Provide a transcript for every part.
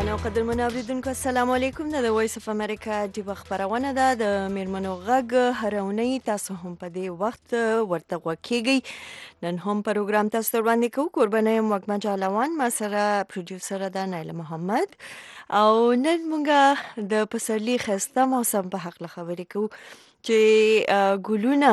ګرانو قدرمنو اوریدونکو السلام علیکم. د وایس اف امریکا د خبرونه ده د میرمنو غږ هرونی تاسو هم په دې وخت ورته وکیږي. نن هم پروګرام تاسو ته وړاندې کوو. قربانه یم وګما جالوان، ما سره پروډوسر ده نایله محمد، او نن مونږه د پسرلی خسته موسم په حق خبرې کوو چې ګلونه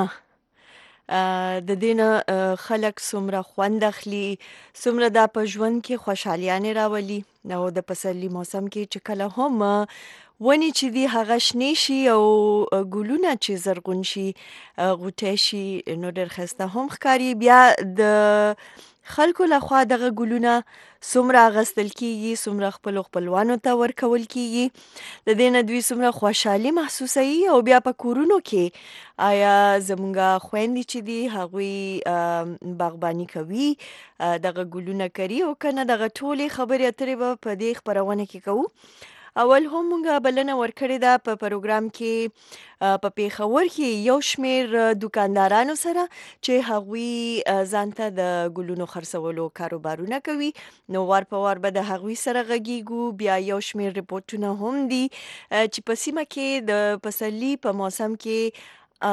د دینه خلک څومره خوند اخلي، څومره دا په ژوند کې خوشحالیانه راولي. نو د پسرلی موسم کې چې کله هم ونی چې دی هغه شنه شي او ګلونه چې زرغون شي، غوټه شي، نو ډېر ښایسته هم ښکاري. بیا د خلکو لخوا دغه ګلونه څومره اغوستل کیږي، څومره خپلوانو ته ورکول کیږي، د دې نه دوی څومره خوشحالي محسوسوي. او بیا په کورونو کې آیا زمونږ خویندې چې دي هغوی باغباني کوي، دغه ګلونه کري او کنه، دغه ټولې خبرې اترې به په دې خبرونه کې کوو. اول هم مونږه بلنه ورکړې ده په پروګرام کې په پیښور کې یو شمیر دکاندارانو سره چې هغوی ځانته د ګلونو خرڅولو کاروبارونه کوي. نو وار په وار به د هغوی سره غږیږو. بیا یو شمیر ریپورتونه هم دي چې په سیمه کې د پسرلی په موسم کې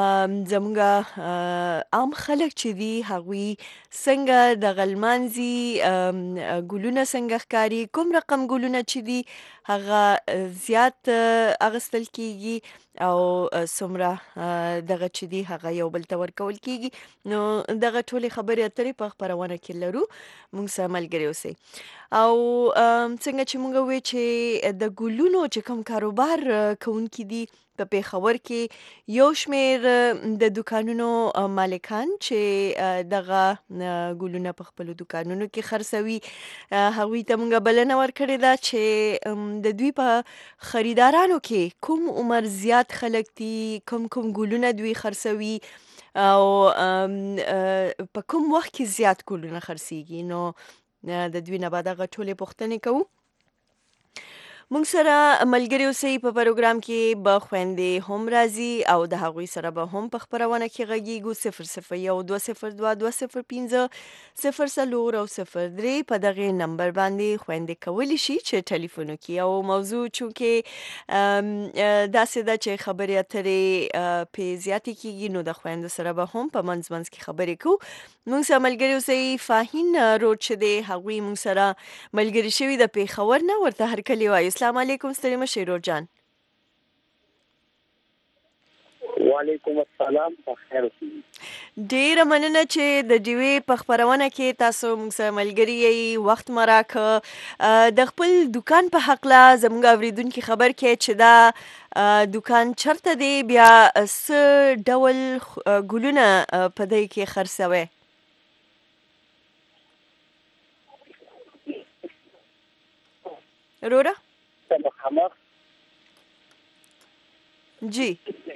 زمونږ عام خلک چې دي هغوی څنګه د غلمانځي، ګلونه څنګه ښکاري، کوم رقم ګلونه چې دي هغه زیات اغوستل کیږي او څومره دغه چې دی هغه یو بل ته ورکول کیږي. نو دغه ټولې خبرې اترې په خبرونه کې لرو. موږ سره ملګري اوسئ. او څنګه چې موږ وی چې د ګلونو چې کوم کاروبار کوونکي دي په پیښور کې یو شمیر د دکانونو مالکان چې دغه ګلونه په خپل دکانونو کې خرڅوي، هغوی ته موږ بلنه ورکړې ده چې د دوی په خریدارانو کې کوم عمر زیات خلک دي، کوم ګلونه دوی خرڅوي او په کوم وخت کې زیات ګلونه خرڅيږي. نو د دوی نه بعد هغه ټولې پوښتنې کوو. مونږ سره ملګري اوسئ. په پروګرام کې به خویندې هم راځي او د هغوی سره به هم په خبرونه کې غږیږو. 00120205 0 او 03 په دغه نمبر باندې خویندې کولی شي چې ټلیفون وکړي. او موضوع چونکې داسې ده چې خبرې اترې په زیاتې کیږي، نو د خویندو سره به هم په منځ کې خبرې کوو. مونږ سره ملګري اوسئ. فاهین روډ چې دی هغوی مونږ سره ملګري شوي د پیښور نه، ورته هرکلی وایو. السلام علیکم، ستړي مه شئ روډ جان. وعلیکم السلام، بخیر اوسئ. ډیره مننه چې د ډیوې په خبرونه کې تاسو موږ سره ملګري یې، وخت مو راکړ. د خپل دکان په هکله زموږ اوریدونکي خبر کړئ چې دا دکان چرته دی، بیا څه ډول ګلونه په دې کې خرڅوئ؟ روره مخامخ جی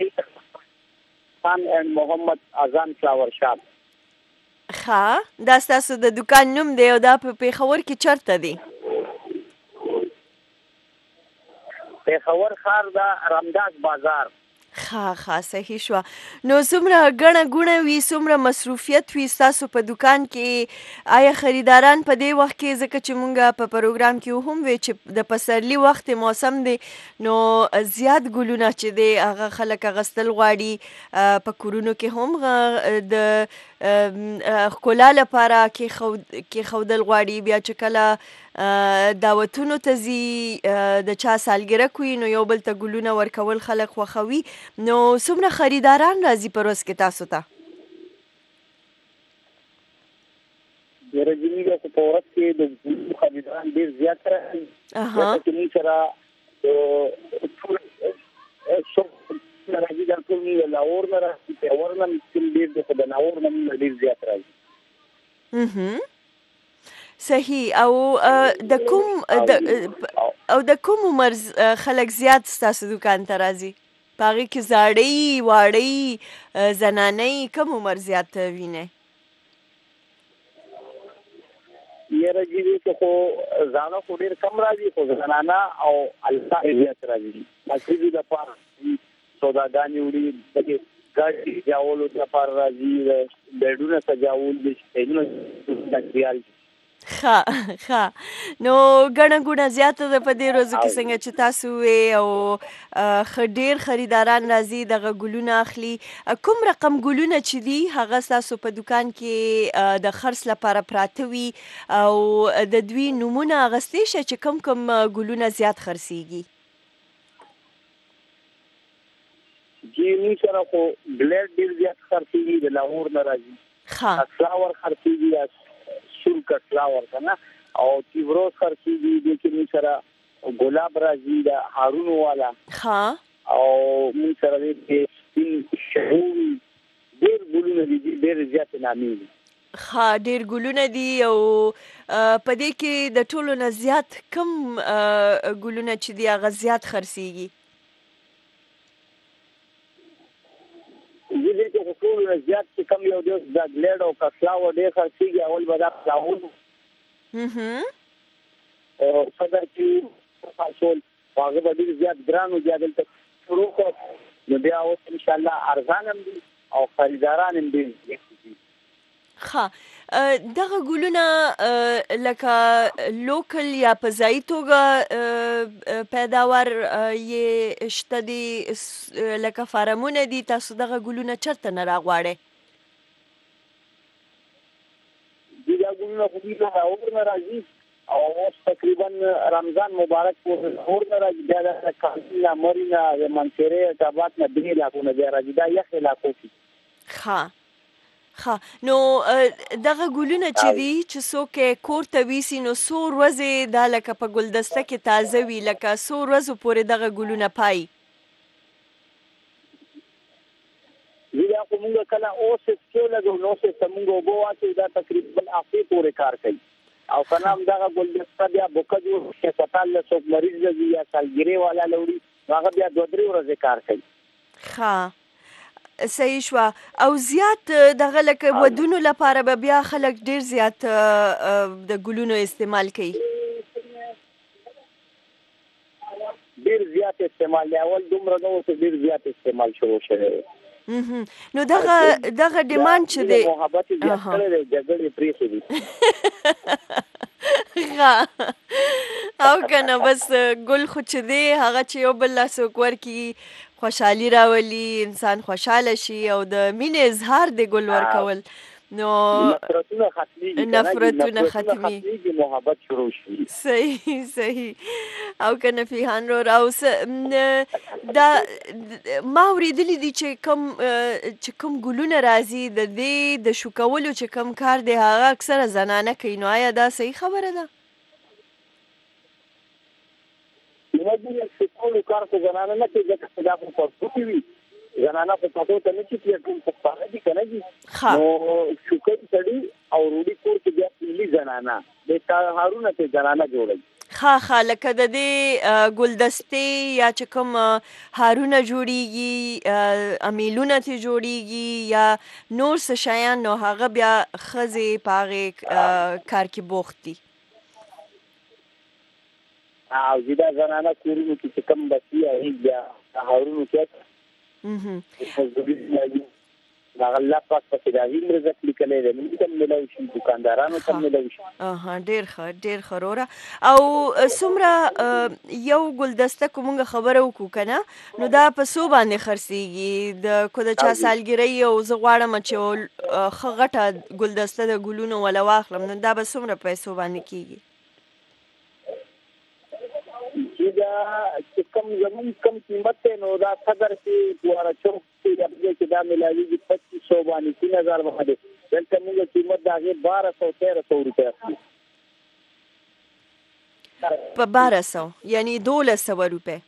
خان اینڈ محمد اذان فلاور شاپ. ښه، دا ستاسو د دکان نوم دی او دا په پیښور کې چرته دی؟ پیښور ښار دا رمداس بازار. ښه صحیح شوه. نو څومره ګڼه ګوڼه وي، څومره مصروفیت وي ستاسو په دکان کې؟ آیا خریداران په دې وخت کې، ځکه چې مونږ په پروګرام کې هم وی چې د پسرلی وخت موسم دی، نو زیات ګلونه چې دی هغه خلک اغوستل غواړي، په کورونو کې هم د ښکلا لپاره کېښودل غواړي. بیا چې کله دعوتونو ته ځي، د چا سالګره کوي، نو یو بل ته ګلونه ورکول خلک خوښوي. نو څومره خریداران راځي په ورځ کې تاسو ته؟ ورځنی په ورځ کې د خریداران ډېر زیات راځي. چې موږ سره راځي د ټول لاهور نه راځي، پیښور نه ډېر د لاهور نه ډېر زیات راځي. صحیح. او د کوم عمر خلک زیات ستاسو دکان ته راځي؟ په هغې کې زاړه، واړه، زنانه، کوم عمر زیات وینئ؟ یاره جی خو زاړه خو ډېر کم راځي، خو زنانه او الفا زیات راځي. مصرفي لپاره سوداګانې وړي، ګاډي سجاولو لپاره راځي، بیډونه سجاول دي، سټیجونه سجاول دي. ښه نو ګڼه ګوڼه زیاته ده په دې ورځو کې څنګه چې تاسو وې او ښه ډېر خریداران راځي دغه ګلونه اخلي. کوم رقم ګلونه چې دي هغه ستاسو په دوکان کې د خرڅ لپاره پراته وي او د دوی نومونه اخیستی شئ چې کوم ګلونه زیات خرڅیږي؟ جی موږ سره خو ګلیډ ډېر زیات خرڅېږي د لاهور نه راځي کټفلاور خرڅېږي سور کټفلاور که نه او تیوروز خرڅېږي دې کې موږ سره ګلاب راځي د هارون والا او موږ سره دې سپین شهوري ډېر ګلونه دي ډېر زیات نامي دي ډېر ګلونه دي او په دې کې د ټولو نه زیات کوم ګلونه چې دي هغه زیات خرڅېږي؟ دې کې ټولو نه زیات چې کوم یو دی د ګلیډ او کټفلاور ډېر خرڅېږي اول به دا فلاور او صدر کې فاصول هغه به ډېر زیات ګران و بیا دلته شروع کړ نو بیا اوس انشاءالله ارزان هم دي او خریداران هم ډېر دي دغه ګلونه لکه لوکل یا په ځایي توګه پیداوار یې شته دي لکه فارمونه دي تاسو دغه ګلونه چېرته نه راغواړئ؟ دا ګلونه خو دوی نه لاهور نه راځي او اوس تقریبا رمضان مبارک پورې لاهور نه راځي بیا د کابل نه مري نه د منصورې ټابات نه درې علاقو نه بیا راځي دا یخ علاقو کې نو دغه ګلونه چې دي چې څوک کور ته ویسي نو څو ورځې دا لکه په ګلدسته کې تازه وي لکه څو ورځو پورې دغه ګلونه پایي؟ دا خو موږ کله اوس سکیو لګو نو څه موږ اوبه واچو دا تقریبا هفتې پورې کار کوي او که نه همدغه ګلدسته بیا بوکه جوړ شي هسپتال له څوک مریض لګي یا سالګرې والا لوړي هغه بیا 2-3 ورځې کار کوي صحیح شوه او زیات دغه لکه ودونو لپاره به بیا خلک ډېر زیات د ګلونو استعمال کوي ډېر زیات استعمال دی اول دومره نه و چې ډېر زیات استعمال شروع شوی نو دغه ډیمانډ چې دی محبت زیات کړی دی جګړې پرېښې دي او که نه بس ګل خو چې دی هغه چې یو بل له څوک ورکړي خوشحالي راولي انسان خوشحاله شي او د مینې اظهار دی ګل ورکول نو نفرتونه ختمېږي محبت شروع شي صحیح او که نه فیحان رور او دا ما اورېدلي دي چې کوم ګلونه راځي د دې د شو کولو چې کوم کار دی هغه اکثره زنانه کوي نو آیا دا صحیح خبره ده؟ ټولو کار خو زنانه نه کوي ځکه چې دا خو پښتو کې وي زنانه خو پښتو ته نه چې ټول پښتانه دي که نه دي نو شوکۍ سړي او روډي کور کې بیا پهلي زنانه د هارونه کې زنانه جوړوي لکه د دې ګلدستې یا چې کوم هارونه جوړیږي امیلونه ترې جوړیږي یا نور څه شیان نو هغه بیا ښځې په هغې کار کې بوخت دي او دا زنانه کورونو کې چې کوم بچي هغې بیا هارونو کې هغه الله پاک پسې د هغې رزق لیکلی دی موږ ته هم میلاو شي دوکاندارانو ته هم میلاو شي ډېر ښه وروره او څومره یو ګلدسته که موږ خبره وکړو که نه نو دا په څو باندې خرڅېږي که د چا سالګرۍ او زه غواړم چې ښه غټه ګلدسته د ګلونو وله واخلم نو دا به څومره پیسو باندې کېږي؟ چې کوم زمون کم قیمت دی نو دا صدر کې دواره چوک کې چې دا میلاویږي 2500 باندې 3000 باندې دلته موږ قیمت د هغې 1200-1300 روپۍ اخلي په 1200 یعنې 1200 روپۍ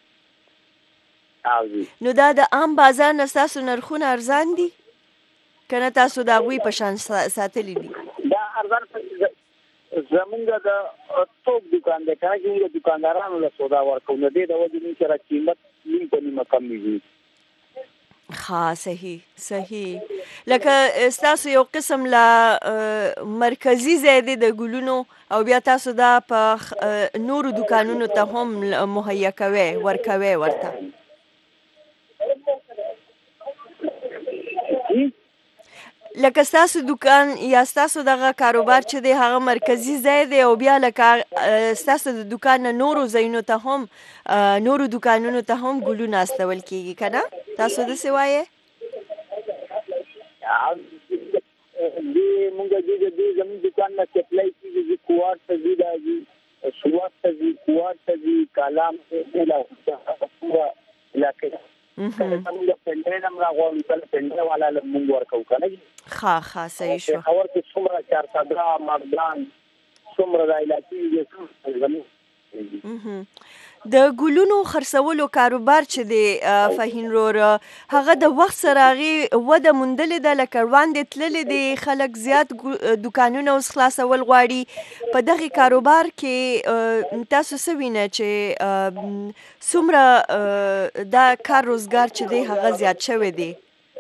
نو دا د عام بازار نه ستاسو نرخونه ارزان دي که نه تاسو د هغوی په شان ساتلي دي؟ دا ارزان زمونږ د توپ دکان دی که نه چې موږ دوکاندارانو له سودا ورکوو نو دې د وجې موږ سره قیمت نیم په نیمه کم وي صحیح لکه ستاسو یو قسم له مرکزي ځای دی د ګلونو او بیا تاسو دا په نورو دوکانونو ته هم مهیا کوئ ورکوئ ورته لکه ستاسو دکان یا ستاسو دغه کاروبار چې دی هغه مرکزي ځای دی او بیا لکه ستاسو د دکان نه نورو ځایونو ته هم نورو دکانونو ته هم ګلونه استول کیږي که نه تاسو داسې وایې مونږ دې زموږ دکان نه سپلای کیږي کوارټ ته ځي دا ځي سوات ته ځي کوارټ ته ځي کلام ته لا پورا علاقې موږ پندره نم راغون کله پندره والا موږ ورکو کنه ښه صحیح شو خبر کې څومره 400 مردان څومره د علاقې زموږ د ګلونو خرڅولو کاروبار چې دی فهین رور هغه د وخت سره هغې وده موندلې ده لکه وړاندې تللې دي خلک زیات دکانونه اوس خلاصول غواړي په دغې کاروبار کې تاسو څه وینئ چې څومره دا کار روزګار چې دی هغه زیات شوی دی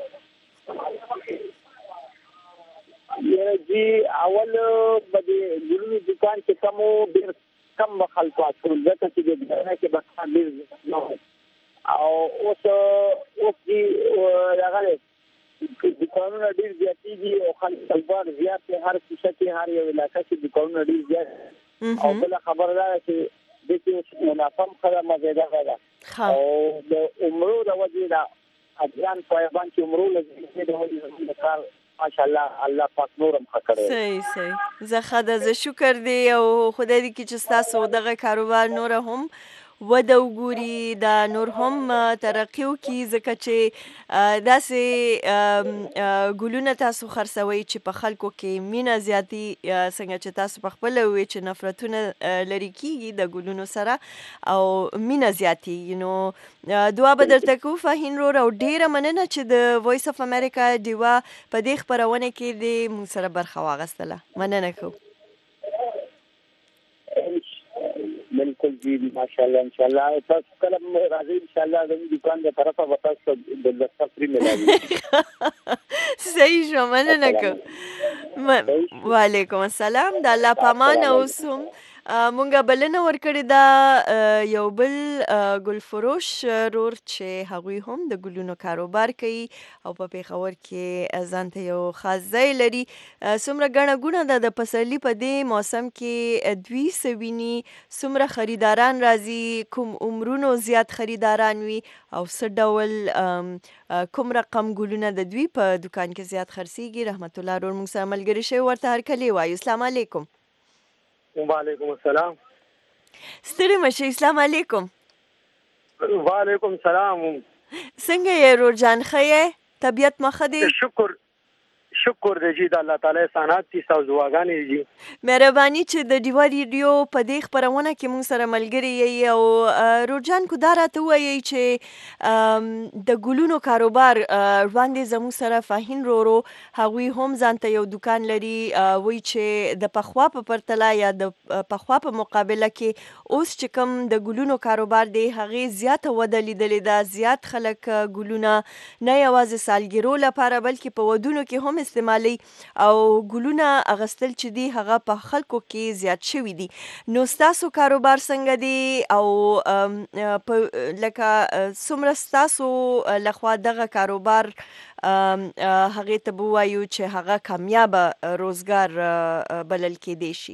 جی اول به د ګلونو دکان کې کومو ډېر کم خلکو اصول ځکه چې د دنیا کې بس ډېر او اوس دې هغه دکانونه ډېر زیاتېږي او خلک کاروبار زیات دی هر کوڅه کې هر یو علاقه کې دکانونه ډېر زیات او بله خبره دا ده چې دې کې منافع هم ښه ده مزېداره ده او د عمرو د وجې نه افغان طالبان چې عمرو له د وجې زموږ د کار ماشاءالله الله پاک نورم ښه کړی صحیح زه ښه ده زه شکر دی او خدای دې کړي چې ستاسو دغه کاروبار نوره هم وده وګوري دا نور هم ترقي وکړي ځکه چې داسې ګلونه تاسو خرڅوئ چې په خلکو کې مینه زیاتي څنګه چې تاسو پخپله ووایئ چې نفرتونه لرې کیږي د ګلونو سره او مینه زیاتیږي نو دعا به درته کوو فهین رور او ډیره مننه چې د وایس اف امریکا ډیوا په دې خپرونه کې دې موږ سره برخه واخیستله مننه کوو بالکل جی ماشاءالله ان شاء الله تاسو کله راځي ان شاء الله زموږ دکان د طرفه به تاسو د لسفري ملایي صحیح شو مننه کوم وعلیکم السلام د الله پامان اوسم مونږه بلنه ورکړې ده یو بل ګلفروش رور چې هغوی هم د ګلونو کاروبار کوي او په پېښور کې ځان ته یو خاص ځای لري څومره ګڼه ګوڼه ده د پسرلي په دې موسم کې دوی څه ویني څومره خریداران راځي کوم عمرونو زیات خریداران وي او څه ډول کوم رقم ګلونه د دوی په دکان کې زیات خرڅیږي رحمت الله رور موږ سره ملګري شوي ورته هرکلی وایو السلام علیکم وعلیکم السلام ستړي مشه اسلام علیکم وعلیکم السلام څنګه یې رور جان ښه یې طبیعت مو ښه دی شکر دی جی د الله تعالی احسانات دي ستاسو دعاګانې دي مهرباني چې د ډیوا ریډیو په دې خپرونه کې موږ سره ملګري یې او رورجان کو دا راته ووایئ چې د ګلونو کاروبار وړاندې زموږ سره فهین رورو هغوی هم ځان ته یو دکان لري وایي چې د پخوا په پرتله یا د پخوا په مقابله کې اوس چې کوم د ګلونو کاروبار دی هغې زیاته وده لیدلې ده زیات خلک ګلونه نه یوازې سالګرو لپاره بلکې په ودونو کې هم استعمالي او ګلونه اغستل چې دي هغه په خلکو کې زیات شوي دي نو ستاسو کاروبار څنګه دی او لکه څومره ستاسو لخوا دغه کاروبار هغې ته به ووایو چې هغه کامیابه روزګار بلل کیدی شي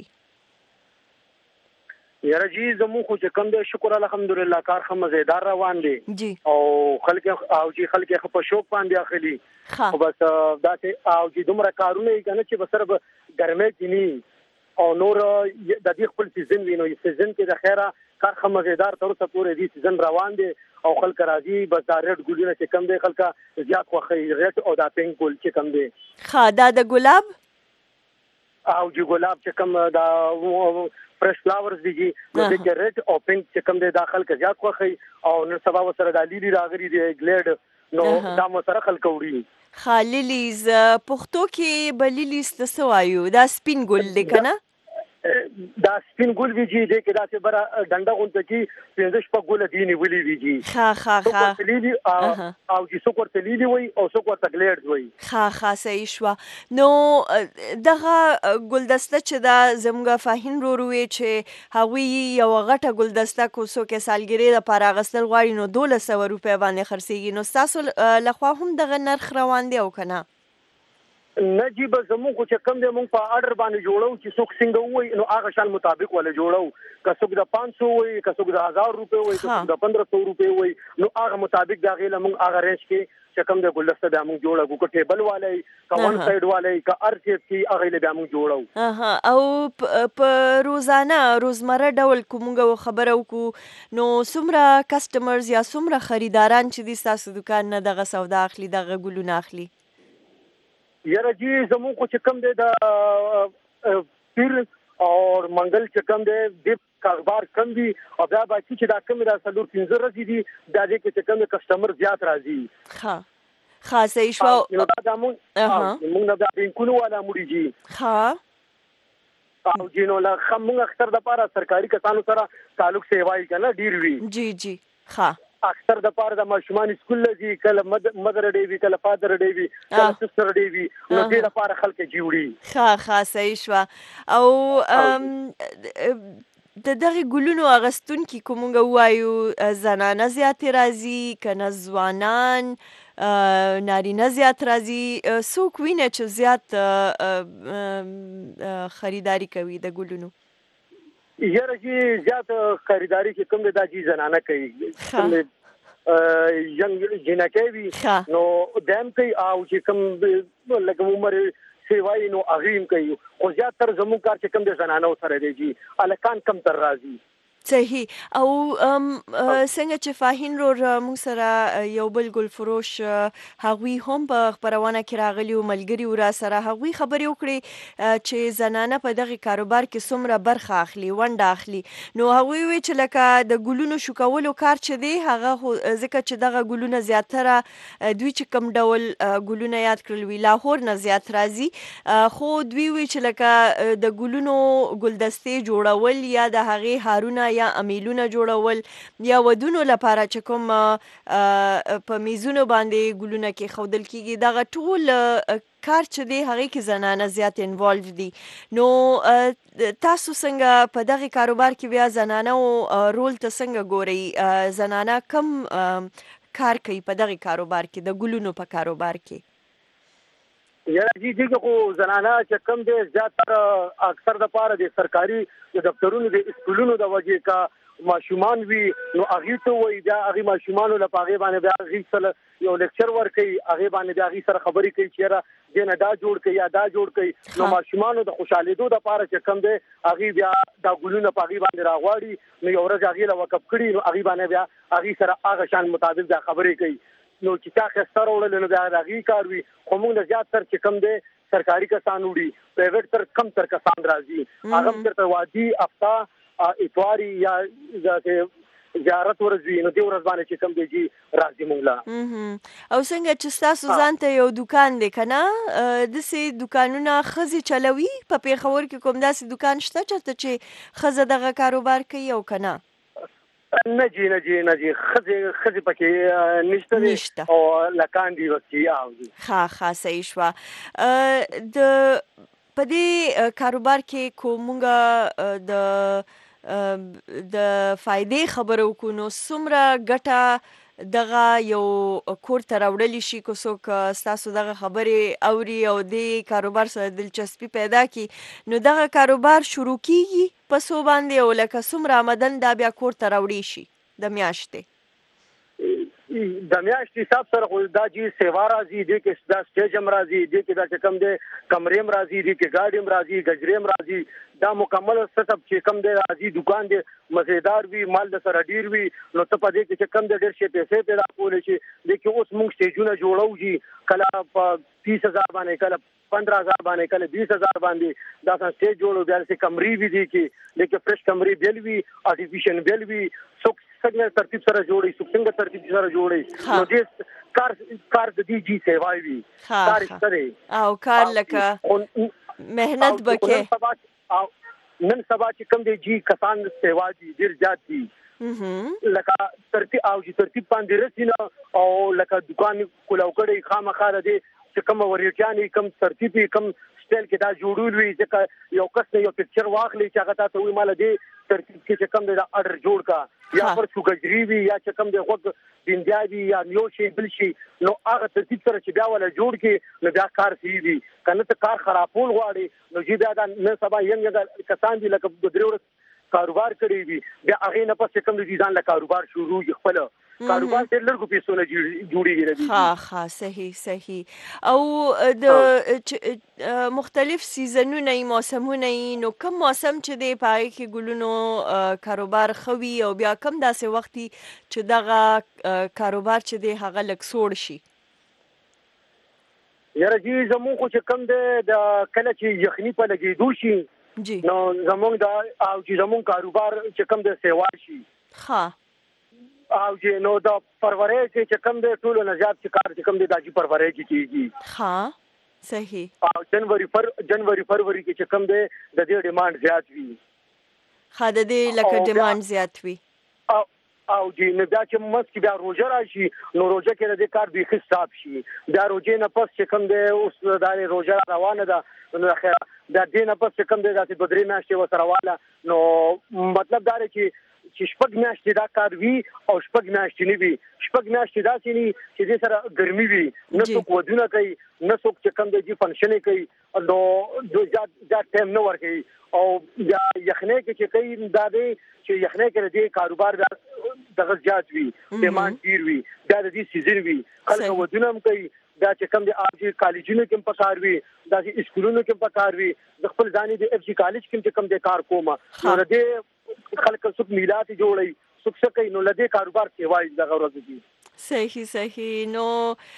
یاره جی زموږ خو چې کوم دی شکر الحمدلله کار ښه مزیدار روان دی او خلک ښه په شوق باندې اخلي خو بس داسې او چې دومره کارونه یې که نه چې به سره به ګرمۍ کې نه او نور د دې خپل سیزن وي نو سیزن کې د خیره کار ښه مزیدار تر اوسه پورې دې سیزن روان دی او خلک راځي بس دا ریډ ګلونه چې کوم دی خلک زیات خوښوي ریډ او دا پینک ګل چې کوم دی ښه دا د ګلاب او چې ګلاب چې کوم دا فرش فلاورز دي نو د ریډ او پینک چې کوم دی دا خلک زیات خوښوي او نن سبا ورسره دا لیلی راغلي دی ګلیډ نو دا مو سره خلک وړي ښه لیلیز پښتو کې به لیلیز ته څه وایو دا سپین ګل دی که نه دا سپین ګل وي جی دې کې داسې بره ډنډه غونته کې 15 ګله دي نیولي وي جی ښه او چې څوک ورته لیلي وایي او څوک ورته ګلیډز وایي ښه صحیح شوه نو دغه ګلدسته چې دا زموږ فهین رور وویل چې هغوی یوه غټه ګلدسته کو څوک یې سالګرې دپاره اخیستل غواړي نو 1200 روپۍ باندې خرڅېږي نو ستاسو لخوا هم دغه نرخ روان دی او که نه نجیب زموږ چې کم دی مونږ په اډر باندې جوړو چې څوک څنګه وای نو هغه شان مطابق ولا جوړو که څوک د 500 وای که څوک د 1000 روپے وای که څوک د 1500 روپے وای نو هغه مطابق دا غیله مونږ هغه رینج کې چې کم دی ګلدسته د مونږ جوړو کو ټیبل والے کا ون ساید والے کا ارچیف کې هغه له مونږ جوړو او په روزمره ډول کومه خبرو کو نو څومره کسٹمرز یا څومره خریداران چې د تاسو دکان نه دغه سودا اخلي دغه ګلونه اخلي یاره جی زموږ خو چې کم دی د پیر او منګل چې کم دی د کاروبار کم دی او بیا باقي چې دا کم را سلور 15 ورځې دي دا دې کې چې کم کسٹمر زیات راځي خاصه ایشوا نو دا موږ نه دا بینکونو والا مړي جی او جنو لا خمغه اختر د پاره سرکاري کسانو سره تعلق سیوای کنه ډیر وی جی اکثر د پاره د ماشومان سکول لږی کله مدر ډی وی کله فادر ډی وی کله سستر ډی وی نو دې لپاره خلک جوړي صحیح شو او د دغه ګلونو اغستون کی کومه وایو زنانه زیات راځي کنه ځوانان نارینه زیات راځي څوک ویني چې زیات خریداري کوي د ګلونو یاره چې زیات خریداري کې کوم د داجی زنانه کوي کوم جنکه وی نو دیم کوي او چې کوم لکه عمر سیوای نو اغیم کوي خو زیات تر زمو کار چې کوم د زنانه سره دی الکان کم تر راځي صحیح او څنګه چې فاهین رو موږ سره یو بل ګل فروش هغوی هم په خبرونه کې راغلی او ملګری ورا سره هغوی خبرې وکړي چې زنانه په دغه کاروبار کې څومره برخه اخلي ونډه اخلي نو هغوی وی چې لکه د ګلونو شو کولو کار چې دی هغه ځکه چې دغه ګلونه زیاتره دوی چې کم ډول ګلونه یاد کړل وی لاهور نه زیات راځي خو دوی وی چې لکه د ګلونو ګلدستې جوړول یا د هغه هارونه یا امیلونه جوړول یا ودونو لپاره چې کوم په میزونو باندې ګلونه کې خودل کیږي دغه ټول کار چې دی هغه کې زنانه زیات انوالو دي نو تاسو څنګه په دغه کاروبار کې بیا زنانه او رول ته څنګه ګوري زنانه کم کار کوي په دغه کاروبار کې د ګلونو په کاروبار کې یا جی خو زنانه چې کم دی زیاتره اکثر د پاره د سرکاري د دفترونو د اسکولونو د وجې کا ماشومان وی نو اغه ته وای دا اغه ماشومانو لپاره باندې بیا اغه سره یو لیکچر ورکي اغه باندې دا اغه سره خبرې کوي چې را دنه دا جوړ کوي یا دا جوړ کوي نو ماشومانو د خوشالېدو د لپاره چې کم دی اغه بیا دا ګلونه په اغه باندې راغواړي نو یو ورځ اغه له وقف کړي نو اغه باندې بیا اغه سره اغه شان مطابق دا خبرې کوي نو چې تا خسته وړل نو دا اغه کار وی خو موږ زیات تر چې کم دی سرکاری کسان وړي پرایویټ تر کم تر کسان راځي هغه تر وادي افتا اتواري یا زیارت ورځي نو دې ورځ باندې چې کم دی جی راځي مونږ او څنګه چې تاسو ځانته یو دکان دی کنه د سي دکانونه خزي چلوي په پیښور کې کوم داسې دکان شته چې خزه دغه کاروبار کوي او کنه نه جی خزي پکې نشته او لکان دی وکي ها صحیح شو د په دې کاروبار کې کومه د فائدې خبرو کو نو څومره ګټه دغه یو کور ته راوړلی شي کو څوک تاسو دغه خبرې اوري او د کاروبار سره دلچسپي پیدا کی نو دغه کاروبار شروع کیږي په سو باندې او لکه څومره آمدن دا بیا کور ته راوړي شي د میاشتې حساب سره دا جی سیوا راځي د کې دا سټیجم راځي د کې دا کم دی کمرېم راځي د کې ګاډیم راځي گجریم راځي دا مکمل سیټ اپ چې کم دی راځي دکان دی مزیدار وی مال د سره ډیر وی نو ته په دې کې چې کم دی ډیر شي پیسې پیدا کول شي د کې اوس موږ سټیجونه جوړو جی کله په 30000 باندې کله 15000 باندې کله 20000 باندې دا سټیج جوړو بیا چې کمرې وی دي کې د کې فرش کمرې بیل وی ارټیفیشل بیل وی څنګه ترتیب سره جوړي څنګه ترتیب سره جوړي نو دې کار د دې جی سیوای وی کار سره او کار لکه مهنت بکې او نن سبا چې کوم دی جی کسان سیوا دي ډیر زیات دي لکه ترتیب او چې ترتیب باندې رسینه او لکه دکان کولاو کړي خامخاله دي چې کوم وریټیانی کوم ترتیبي کوم سټایل کې دا جوړول وی چې یو کس یو پکچر واخلي چې هغه ته وی مال دی ترتیب کې چې کوم د اډر جوړ کا یا پر شوګجری وي یا چې کوم د وګ بندیاوي یا نیو شي بل شي نو هغه ترتیب سره چې بیا ولا جوړ کې نو بیا کار سي کنه ته کار خرابول غواړي نو چې بیا د نن سبا یم کسان دي لکه د درو کاروبار کړی وي بیا هغه نه پس کوم دي ځان له کاروبار شروع خپل کاروبار ته لږ پیسو نه جوړیږي ها صحیح او د مختلف سیزنونه موسمونه نو کوم موسم چې دی پای کې ګلونو کاروبار خوي او بیا کوم داسې وختي چې دغه کاروبار چې دی هغه لږ سوړ شي یاره جی زموږ خو چې کوم د کله چې یخني په لګېدو شي جی نو زموږ د او چې زموږ کاروبار چې کوم د سیوا شي ها او چې نو د فروری چې کوم د ټولو نه زیات چې کار چې کوم د داجی فروری کې کیږي ها صحیح او جنوري فروری کې چې کوم د دې ډیماند زیات وي خاده دې لکه ډیماند زیات وي او چې نو بیا چې مس کې بیا روزه راشي نو روزه کې د کار به حساب شي بیا روزه نه پس چې کوم د اوس د روزه روانه ده نو اخر د دې نه پس چې کوم د داسې بدري میاشتې وسره واله نو مطلب دا دی چې شپږ میاشتې دا کار وي او شپږ میاشتې نه وي شپږ میاشتې داسې نه چې دې سره ګرمي وي نه څوک ودونه کوي نه څوک چې کوم د فنکشن کوي نو دا ټایم نه ورکوي او یا یخنۍ کې چې کوي دا دی چې یخنۍ کې د کاروبار دغه زیات وي ډیماند ډیر وي دا د دې سیزن وي خلک ودونه هم کوي دا چې کوم د اپ جی کالجونو کې په کار وي دا چې اسکولونو کې په کار وي د خپل ځاني د اف جی کالج کې کوم د کار کومه نو د خلک څوک میلاد جوړي څوک څه کوي نو لدې کاروبار سیوای دغه ورځ دي صحیح نو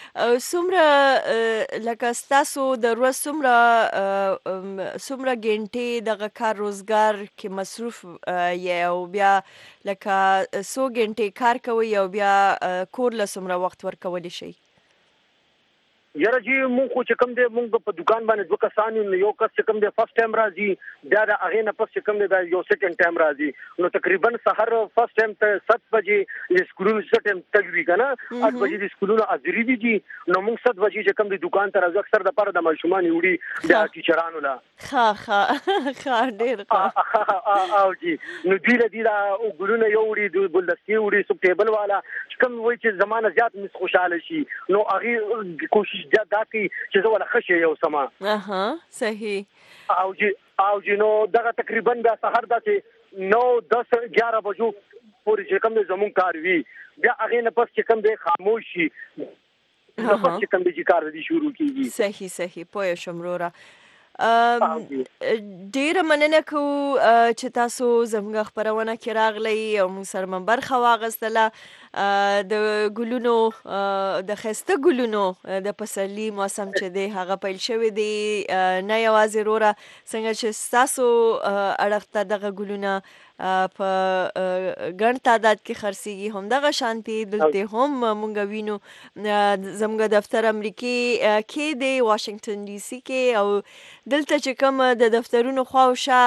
څومره لکه تاسو د ورځ څومره غنټې دغه کار روزګار کې مصروف یا او بیا لکه 100 غنټې کار کوي او بیا کور له څومره وخت ورکول شي یاره جی مونږ خو چې کوم دی مونږ په دکان باندې دوه کسان یو کس چې کوم دی فرست ټایم راځي بیا د هغې نه پس چې کوم دی یو سیکنډ ټایم راځي نو تقریبا سحر فرست ټایم ته 7 بجې د سکولونو ټایم تګ وي که نه 8 بجې د سکولونو حاضري دي نو مونږ 7 بجې چې کوم دی دکان ته راځو اکثر دپاره د ماشومان وړي د ټیچرانو له ښه ډېر او جی نو دوی له دې دا ګلونه یو وړي دوی ګلدستې وړي څوک ټیبل والا چې کوم وایي چې زمانه زیات مس خوشحاله شي نو هغې کوشش دا کی چې زه ولا خشه یو سما صحیح او جی نو دغه تقریبا بیا سحر داسې 9 10 11 بجو پورې چې کوم زمون کار وی بیا هغه نه پس چې کوم دی خاموش شي نو پس چې کوم دی کار دی شروع کیږي صحیح پوه شم وروره ډیره مننه کو چې تاسو زموږ خبرونه کې راغلی او موږ سره برخه واغستله د ګلونو د خسته ګلونو د پسرلي موسم چې دی هغه پیل شوی دی نه یوازې وروره څنګه چې تاسو اړخته دغه ګلونه په ګڼ تعداد کې خرڅيږي هم دغه شانتي دلته هم مونږ وینو زموږ دفتر امریکای کې دی واشنگټن ډي سي کې او دلته چې کوم د دفترونو خواوشا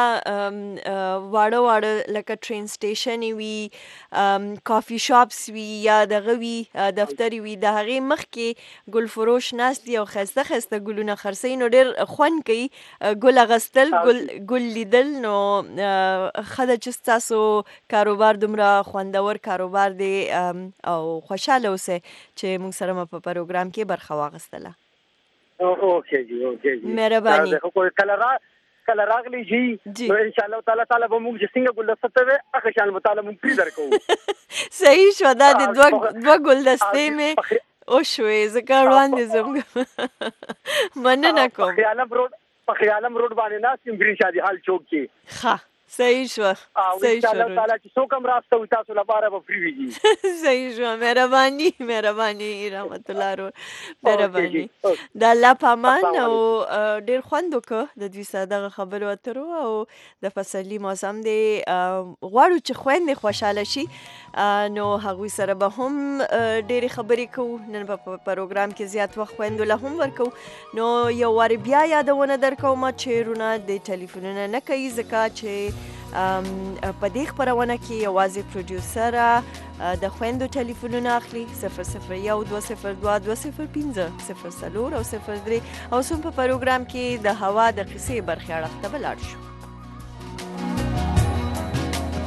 واړه لکه ټرین سټیشن وي کافي شاپس وي یا دغه وي دفتر وي د هغې مخ کې ګل فروش ناست دي او خسته ګلونه خرڅوي نو ډېر خوند کوي ګل اغستل ګل لیدل نو ښه ده چې ستاسو کاروبار دومره خوندور کاروبار دی او خوشحاله اوسئ چې موږ سره په پروګرام کې برخه واغستله اوکې جی مهرباني کله راغلی جی نو ان شاء الله تعالی به موږ چې څنګه ګلدسته وي هغه شان به تعالی موږ پری درکو صحیح شو دا د دوه ګلدستې مې او شوې زه وړاندې ځم مننه کوم په خیالم روډ باندې ناست یم شادي حال چوک کې ښه صحیح شو او ان شاء الله تعالی چې څوک هم راسته وي تاسو لپاره به فری وي صحیح شو مهرباني رحمت الله رو مهرباني د الله پامان او ډیر خوند وکړه د دوی سره دغه خبرو اترو او د پسرلي موسم دی غواړو چې خویندې خوشحاله شي نو هغوی سره به هم ډېرې خبرې کوو نن په پروګرام کې زیات وخت خویندو له هم ورکوو نو یو وارې بیا یادونه درکوم چې رونه د ټلیفونونه نه کوي ځکه چې په دې خبرونه کې یوازې پروډیوسر د خويندو ټلیفونونه اخلي 001 202 205 04 او 03 او سم په پروګرام کې د هوا د قصې برخه اړه ته بلار شو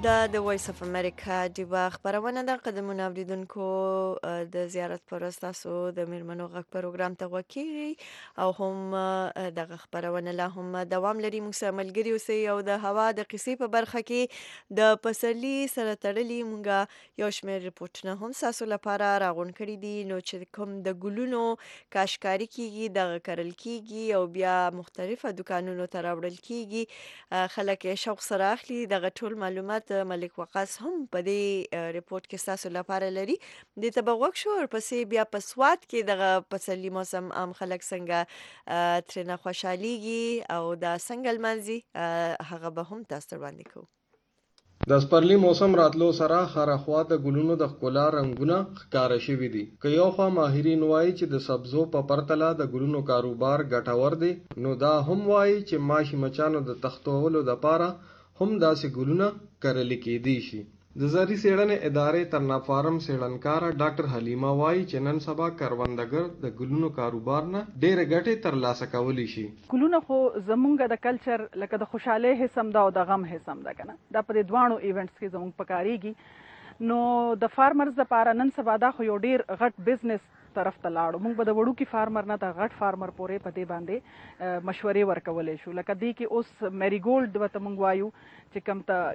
د وایس اف امریکا د خبرونه د قدمونو اوریدونکو د زیارت پر تاسو د میرمنو غږ پروګرام ته وکیږي او هم د خبرونه لا هم دوام لري. موږ سره ملګری اوسئ او د هوا د قصې په برخه کې د پسرلي سره تړلي موږ یو شمېر ریپورتونه هم تاسو لپاره راغونډ کړي دي. نو چې کوم د ګلونو کاشکاری کیږي د کرل کیږي او بیا مختلفه دکانونو ته راوړل کیږي، خلک شوق سره اخلي. دغه ټول معلومات ملک وقاص هم په دې ریپورت کې تاسو لپاره لري. د تبغوک شو ورپسې بیا په سواد کې دغه پسرلي موسم عام خلک څنګه ترنه خوشحاليږي او دا څنګه لمانځي هغه به هم تاسو باندې کوو. د سپرلي موسم راتلو سره خارخوا د ګلونو د ښکلا رنگونه ښکاره شوي دي. که یو خوا ماهرین وایي چې د سبزو په پرتله د ګلونو کاروبار ګټور دی، نو دا هم وایي چې ماشي مچانو د تختولو دپاره هم داسې ګلونه کرل کېدی شي. د زرعي څېړنې ادارې ترنا فارم څېړنکاره ډاکټر حلیمه وایي چې نن سبا کروندګر د ګلونو کاروبار نه ډېرې ګټې ترلاسه کولی شي. ګلونه خو زمونږ د کلچر لکه د خوشحالۍ حصه هم ده او د غم حصه هم ده که نه، دا په دې دواړو ایونټس کې زمونږ پکارېږي. نو د فارمرز دپاره نن سبا دا خو یو ډېر غټ بزنس طرف ته لاړو. موږ به د وړوکي فارمر نه د غټ فارمر پورې په دې باندې مشورې ورکولی شو. لکه دې کې اوس میریګولډ ورته موږ وایو چې کوم ته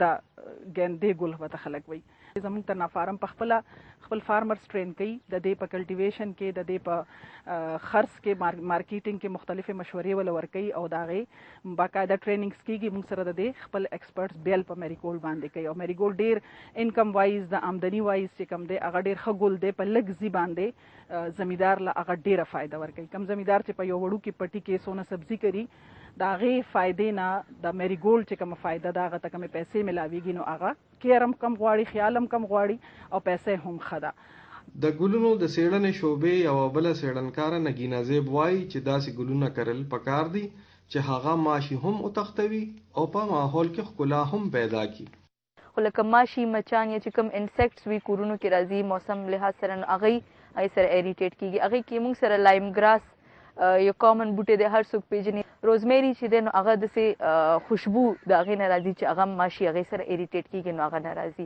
ګیندې ګل ورته خلک وایي. زموږ ترنا فارم په خپل فارمرز ټرین کوي، د دې په کلټیویشن کې، د دې په خرڅ کې، مارکیټینګ کې مختلفې مشورې ول ورکوي او د هغې باقاعده ټریننګز کېږي. موږ سره د دې خپل ایکسپرټس بیل په میریګولډ باندې کوي او میریګولډ ډېر انکم وایز د آمدنی وایز چې کوم دی هغه ډېر ښه ګل دی. په لږ ځي باندې زمیندار له هغه ډېره فایده ورکوي. کوم زمیندار چې په یو وړوکي پټي کې سونه سبزي کوي د هغې فایدې نه د میریګولډ چې کومه فایده ده هغه ته کومې پیسې ملاویږي، نو هغه کیر هم کم غواړي، خیال هم کم غواړي او پیسې هم ښه ده. د ګلونو د څېړنې شعبې یوه بله څېړنکاره نګینا زیب وایي چې داسې ګلونه کرل پکار دي چې هغه ماشي هم وتښتوي او په ماحول کې ښکلا هم پیدا کړي. خو لکه ماشي مچان یا چې کوم انسیکټس وي کورونو کې راځي موسم لحاظ سره، نو هغې سره اریټیټ کېږي. هغې کې موږ سره لایم ګراس یو کامن بوټی دی، هر څوک پیژني. روزمیری چې دی نو هغه داسې خوشبو د هغې نه راځي چې هغه ماشي هغې سره اریټیټ کېږي نو هغه نه راځي.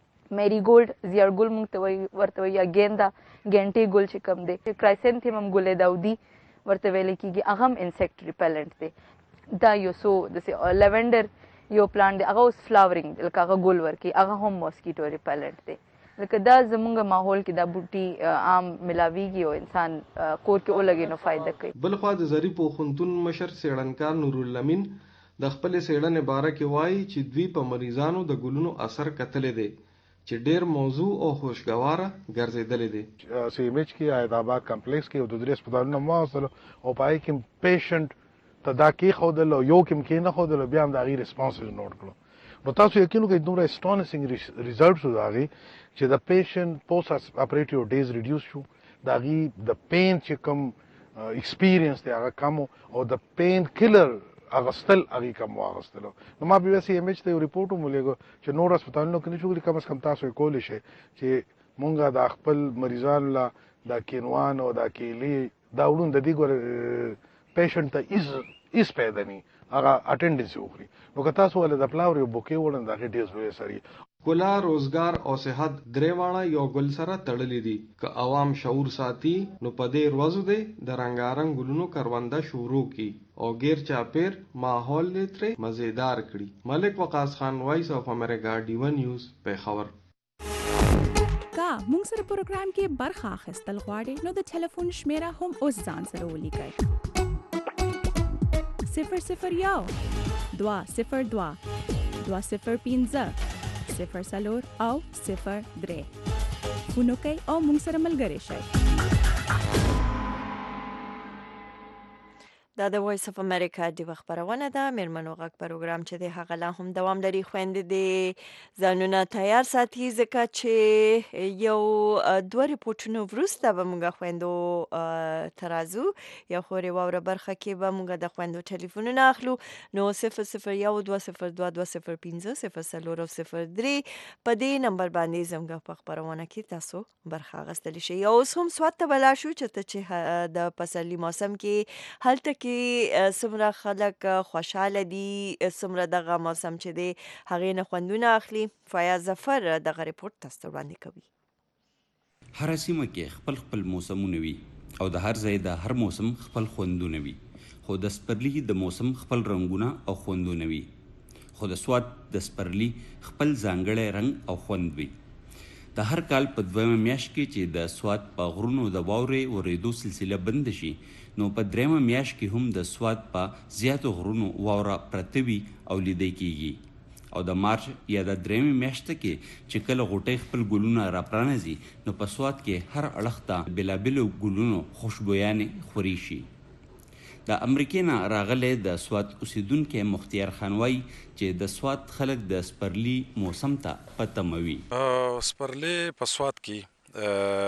میریګولډ زیړ ګل موږ ته ورته وایي، یا ګینټې ګل چې کوم دی، کرایسنتھیمم ګل داودي ورته ویلی کېږي، هغه هم انسیکټ ریپیلنټ دی. دا یو څو داسې لیونډر یو پلانټ دی، هغه اوس فلاورینګ لکه هغه ګل ورکوي، هغه هم ماسکیټو ریپیلنټ دی. لکه دا زمونږ ماحول کې دا بوټي عام ملاویږي او انسان کور کې ولګي نو فایده کوي. بلخوا د زرعي پوهنتون مشر څېړنکار نورالامین د خپلې څېړنې باره کې وایي چې دوی په مریضانو د ګلونو اثر کتلی دی چې ډېر موضوع او خوشګواره ګرځېدلی دی. CMH کې حیدرآباد کمپلیکس کې یو د 3 هسپتالونه مو واوسلو او په هغې کې پیشنټ ته دا کېښودل او یو کې م کېنښودل او بیا هم د هغې ریسپانسز نوټ کړو. نو تاسو یقین وکړئ دومره اسټانسنګ ریزلټس و د هغې چې د پیشنټ پوسټ اپریټیو ډیز ریډیوس شو، د هغې د پین چې کوم ایکسپیرینس دی هغه کم او د پین کلر اغستل هغې کم واغستلو. نو ما بیا CMH ته یو ریپورټ هم ولیږو چې نور هسپتالونو کې نشو کم از کم تاسو یې کولی شئ چې مونږ د خپل مریضانو له د کینوان او د کیلې دا وړون د دې ګوره پیشنټ ته هیڅ پیدا نه هغه اټینډنس وکړي. نو که تاسو ولې د فلاور یو بوکې وړئ د هغې ډېر لوی اثر وي. ښکلا، روزګار او صحت درې واړه یو بل سره تړلي دي. که عوام شعور ساتي نو په دې ورځو دی د رنګارنګ ګلونو کرونده شروع کړي او غیر چاپیر ماحول یې ترې مزیدار کړي. ملک وقاص خان، وایس اف امریکا، ډیوه نیوز، پیښور. کا موږ سره پروګرام کې برخه اخیستل غواړئ نو د ټلیفون شمیره هم اوس ځان سره ولیکئ: 001 202 205 04 او 03. فونو کوئ او موږ سره ملګري شئ. دا د وایس اف امریکا د خبرونه ده، میرمنو غږ پروګرام چې د هغه لا هم دوام لري. خويندې د ځانونه تیار ساتي ځکه چې یو دوه ریپورتونو وروسته به موږ خويندو ترازو یو خوري واوره برخه کې به موږ د خويندو ټلیفونونه اخلو. نو 001 202 205 0403 په دې نمبر باندې زموږ په خبرونه کې تاسو برخه اخیستلی شئ. اوس هم سوات ته بلا شو چې د پسرلي موسم کې هلته کې څومره خلک خوشحاله دي، څومره دغه موسم چې دی هغې نه خوندونه اخلي. فیاض ظفر دغه ریپورټ تاسو ته وړاندې کوي. هر سیمه کې خپل خپل موسمونه وي او د هر ځای د هر موسم خپل خوندونه وي، خو د سپرلي د موسم خپل رنګونه او خوندونه وي، خو د سوات د سپرلي خپل ځانګړی رنګ او خوند وي. د هر کال په 2مه میاشت کې چې د سوات په غرونو د واورې ورېدو سلسله بند شي، نو په 3مه میاشت کې هم د سوات په زیاتو غرونو واوره پرته وي او لیدی کیږي. او د مارچ یا د 3مې میاشت کې چې کله غوټۍ خپل ګلونه را پرانځي، نو په سوات کې هر اړخ ته بېلابېلو ګلونو خوشبویانې خوري شي. د امریکې نه راغلی د سوات اوسیدونکی مختیار خان وایي چې د سوات خلک د سپرلي موسم ته په تمه وي. سپرلي په سوات کې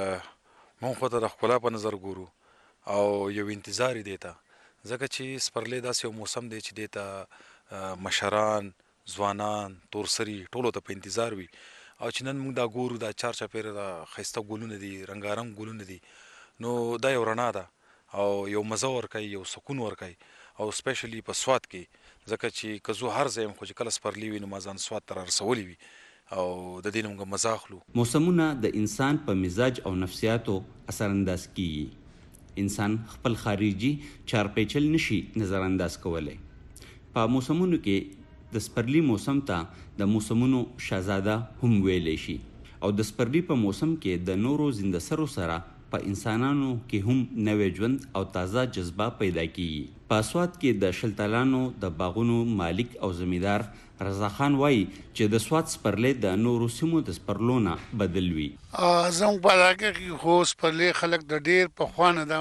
مونږ خو ته د ښکلا په نظر ګورو او یو انتظار یې دی ته، ځکه چې سپرلي داسې یو موسم دی چې دی ته مشران، ځوانان، تورسري ټولو ته په انتظار وي. او چې نن موږ دا ګورو، دا چار چاپېره دا ښایسته ګلونه دي، رنګارنګ ګلونه دي، نو دا یو رڼا ده او یو مزه ورکوي، یو سکون ورکوي. او سپیشلی په سوات کې، ځکه چې که زه هر ځای یم، خو چې کله سپرلي وي نو ما ځان سوات ته رارسولی وي او د دې نه موږ مزه اخلو. موسمونه د انسان په مزاج او نفسیاتو اثرانداز کیږي. انسان خپل خارجي چارپیچل نشي نظر انداز کولی. په موسمونو کې د سپرلي موسم ته د موسمونو شهزاده هم ویلی شي. او د سپرلي په موسم کې د نورو زنده سرو سره په انسانانو کې هم نوې ژوند او تازه جذبه پیدا کیږي. په سوات کې د شلتالانو د باغونو مالک او زمیندار رضا خان وایي چې د سوات سپرلی د نورو سیمو د سپرلو نه بدل وي. زموږ په علاقه کې خو سپرلی خلک د ډېر پخوا نه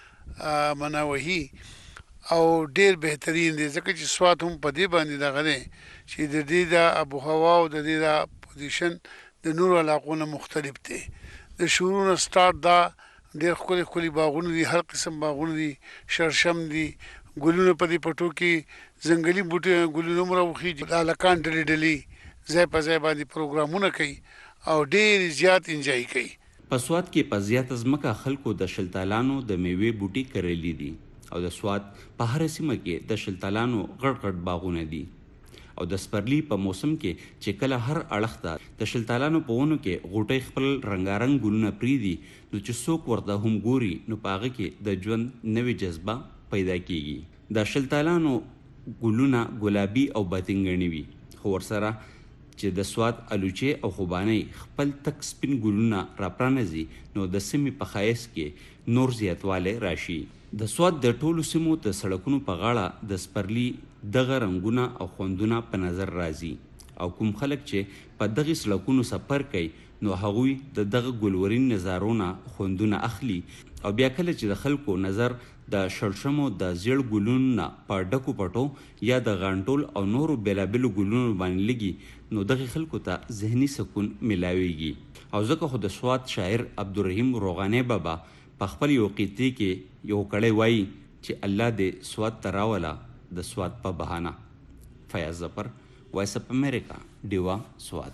دا مناوهي او ډېر بهترین دی، ځکه چې سوات هم په دې باندې دغه دی چې د دې د ابو هوا او د دې د پوزیشن د نورو علاقو نه مختلف دی. د شورونه سټارټ دا ډېر ښکلي ښکلي باغونه دي، هر قسم باغونه دي، شرشم دي، ګلونه په دې پټو کې ځنګلي بوټي ګلونه هم راوخیږي. هلکان ډلې ډلې ځای په ځای باندې پروګرامونه کوي او ډېر زیات انجوای کوي. په سوات کې په زیاته ځمکه خلکو د شلتالانو د میوې بوټي کرلي دي او د سوات په هره سیمه کې د شلتالانو غټ غټ باغونه دي. او د سپرلي په موسم کې چې کله هر اړخ ته د شلتالانو په ونو کې غوټۍ خپل رنګارنګ ګلونه پرېږدي، نو چې څوک ورته هم ګوري نو په هغه کې د ژوند نوې جذبه پیدا کیږي. د شلتالانو ګلونه ګلابي او باتنګني وي، خو ورسره چې د سوات الوچې او خوبانۍ خپل تک سپین ګلونه را پرانځي، نو د سیمې په ښایست کې نور زیاتوالی راشي. د سوات د ټولو سیمو د سړکونو په غاړه د سپرلي دغه رنګونه او خوندونه په نظر راځي. او کوم خلک چې په دغه سړکونو سفر کوي، نو هغوی د دغه ګلورین نظارونه خوندونه اخلي. او بیا کله چې د خلکو نظر د شړشمو د زیړ ګلونو نه په ډکو پټو یا د غانټول او نورو بېلابېلو ګلونو باندې لګي، نو دغه خلکو ته ذهني سکون ملاویږي. او ځکه خو د سوات شاعر عبدالرحیم روغانی بابا په خپل یو قطعې کې یو کړی وایي چې الله دې سوات ته راوله د سوات په بهانه. فیاض ظفر، وایس اف امریکا، ډیوا، سوات.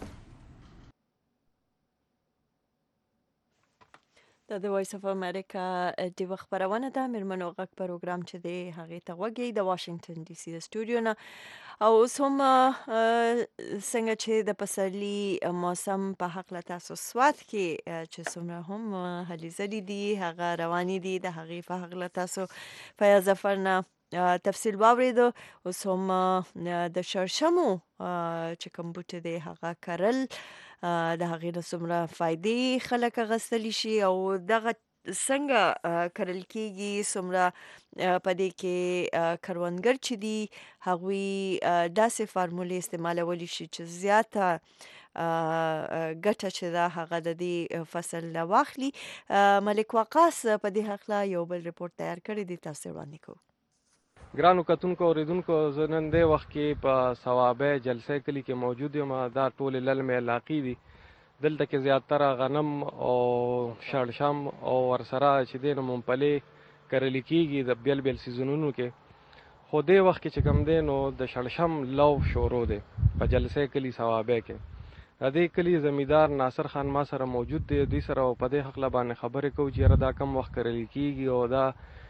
د وایس اف امریکا ډیوا خبرونه ده. میرمنو غږ پروګرام چې دی هغې ته غوږی د واشنگټن ډي سي د سټوډیو نه. او اوس هم څنګه چې د پسرلي موسم په هکله تاسو سوات کې چې څومره هم هلې ځلې دي هغه روانې دي، د هغې په هکله تاسو فیاض ظفر نه تفصیل واورېدو. اوس هم د شړشمو چې کوم بوټی دی هغه کرل، د هغې نه څومره فایدې خلک اخیستلی شي او دغه څنګه کرل کېږي، څومره په دې کې کروندګر چې دي هغوی داسې فارمولې استعمالولی شي چې زیاته ګټه چې ده هغه د دې فصل نه واخلي. ملک وقاص په دې هکله یو بل رپورټ تیار کړی دی، تاسو وړاندې کوو. ګرانو کتونکو اوریدونکو، زه نن دې وخت کې په صوابۍ جلسه کلي کې موجود یم. دا ټولې للمې علاقې دي، دلته کې زیاتره غنم او شړشم او ورسره چې دی نو ممپلې کرل کېږي د بیل بیل سیزنونو کې. خو دې وخت کې چې کوم دی نو د شړشم لو شروع دی په جلسه کلي صوابۍ کې. د دې کلي زمیندار ناصر خان ما سره موجود دی. دوی سره په دې هکله باندې خبرې کوو چې یاره دا کم وخت کرل کېږي او دا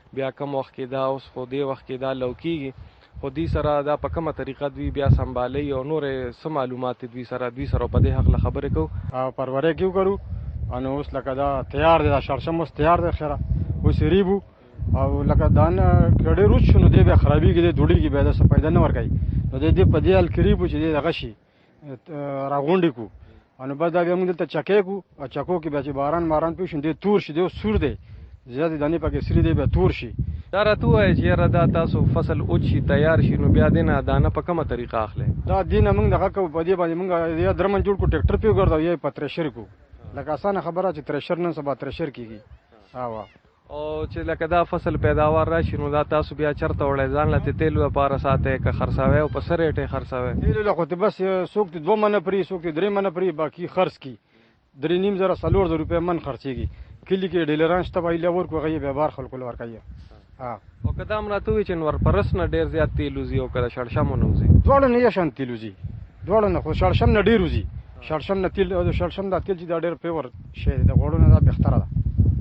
بیا کم وخت کې دا اوس خو دې وخت کې دا لو کېږي خو دوی سره دا په کومه طریقه دوی بیا سنبالي او نورې څه معلومات دوی سره په دې هکله خبرې کوو پرورې کې وکړو نو اوس لکه دا تیار دی دا شړشم اوس تیار دی خیره اوس یې ریبو او لکه دا نه که ډېر روز شو نو دی بیا خرابېږي دی دوړېږي بیا داسې پیدا نه ورکوي نو دی په دې حال کې ریبو چې دی دغه شي راغونډې کړو نو بس دا بیا موږ دلته چکې کړو او چکو کې بیا چې باران پېښ شو دی تور شي دی اوس سور دی زیاتې دانې پکې سرې دی بیا تور شي دا راته ووایه چې یاره دا تاسو فصل اوچ شي تیار شي نو بیا دې نه دانه په کومه طریقه اخلئ دا دې نه موږ دغه کوو په دې باندې موږ یا درمن جوړ کړو ټریکټر پې وګرځو یا یې په ترشر کړو لکه اسانه خبره چې ترشر نن سبا ترشر کېږي او چې لکه دا فصل پیداوار راشي نو دا تاسو بیا چېرته وړئ ځان له د تیلو لپاره ساتئ که خرڅوئ او په څه ریټ یې خرڅوئ تیلو له خو ته بس څوک دې 2 منه پرې څوک دې 3 منه پرې باقي خرڅ کړي 3.5 زره 4 روپۍ من خرڅېږي کلي کې ډیلران شته به ایله ورکړو هغه یې بیا بار خلکو له ورکوي او که دا هم راته ووایي چې نور پرست نه ډېر زیات تیل وځي او که د شړشمو نه وځي دواړه نه یو شان تیل وځي دواړه نه خو شړشم نه ډېر وځي شړشم نه تیل د شړشم دا تیل چې دا ډېر پیور شی دی د غوړو نه دا بهتره ده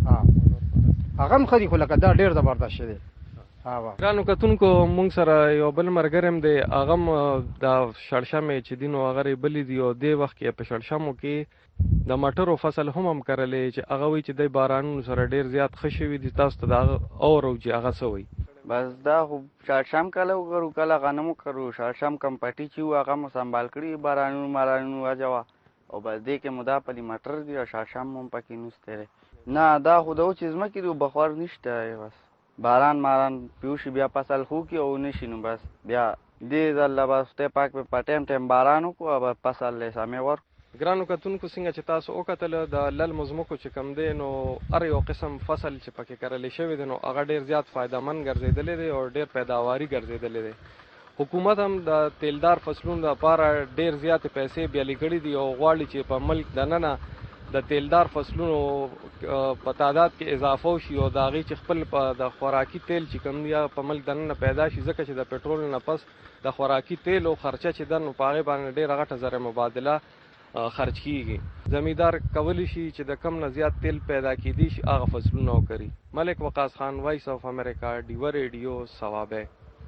هغه هم ښه دي خو لکه دا ډېر زبردست شی دی ګرانو کتونکو موږ سره یو بل ملګری هم دی هغه هم دا شړشمې چې دي نو هغه یې بلې دي او دې وخت کې په شړشمو کې د مټرو فصل هم کرلی چې هغه وایي چې دی بارانونو سره ډېر زیات ښه شوي دي تاسو ته د هغه اورو چې هغه څه وایي بس دا خو شړشم کله وکړو کله غنم وکړو شړشم کم پټي چې وو هغه مو سنبال کړي بارانونو مارانونو واجوه او بس دې کې مو دا پلي مټر دي او شړشم هم پکې نوستی دی نه دا خو د اوس ځمکې دی بخار نشته بس باران ماران پیوشي بیا فصل خو کې او نشي نو بس بیا دې ځله به خدای پاک په ټایم باران وکړو او فصل یې سمې ورکړو ګرانو کتونکو څنګه چې تاسو وکتله د للمو ځمکو چې کوم دی نو هر یو قسم فصل چې پکې کرلی شوی دی نو هغه ډېر زیات فایدهمند ګرځېدلی دی او ډېر پیداواري ګرځېدلی دی حکومت هم د تیلدار فصلونو لپاره ډېر زیاتې پیسې بیالې کړي دي او غواړي چې په ملک دننه د تیلدار فصلونو په تعداد کې اضافه وشي او د هغې چې خپل د خوراکي تیل چې کوم دی په ملک دننه پیدا شي ځکه چې د پټرول نه پس د خوراکي تیلو خرچه چې ده نو په هغې باندې ډېره غټه زر مبادله خرچ کیږي زمیندار کولی شي چې د کم نه زیات تیل پیدا کیدی شي هغه فصلونه وکړي ملک وقاص خان وایس اف امریکا ډیو ریډیو ثوابه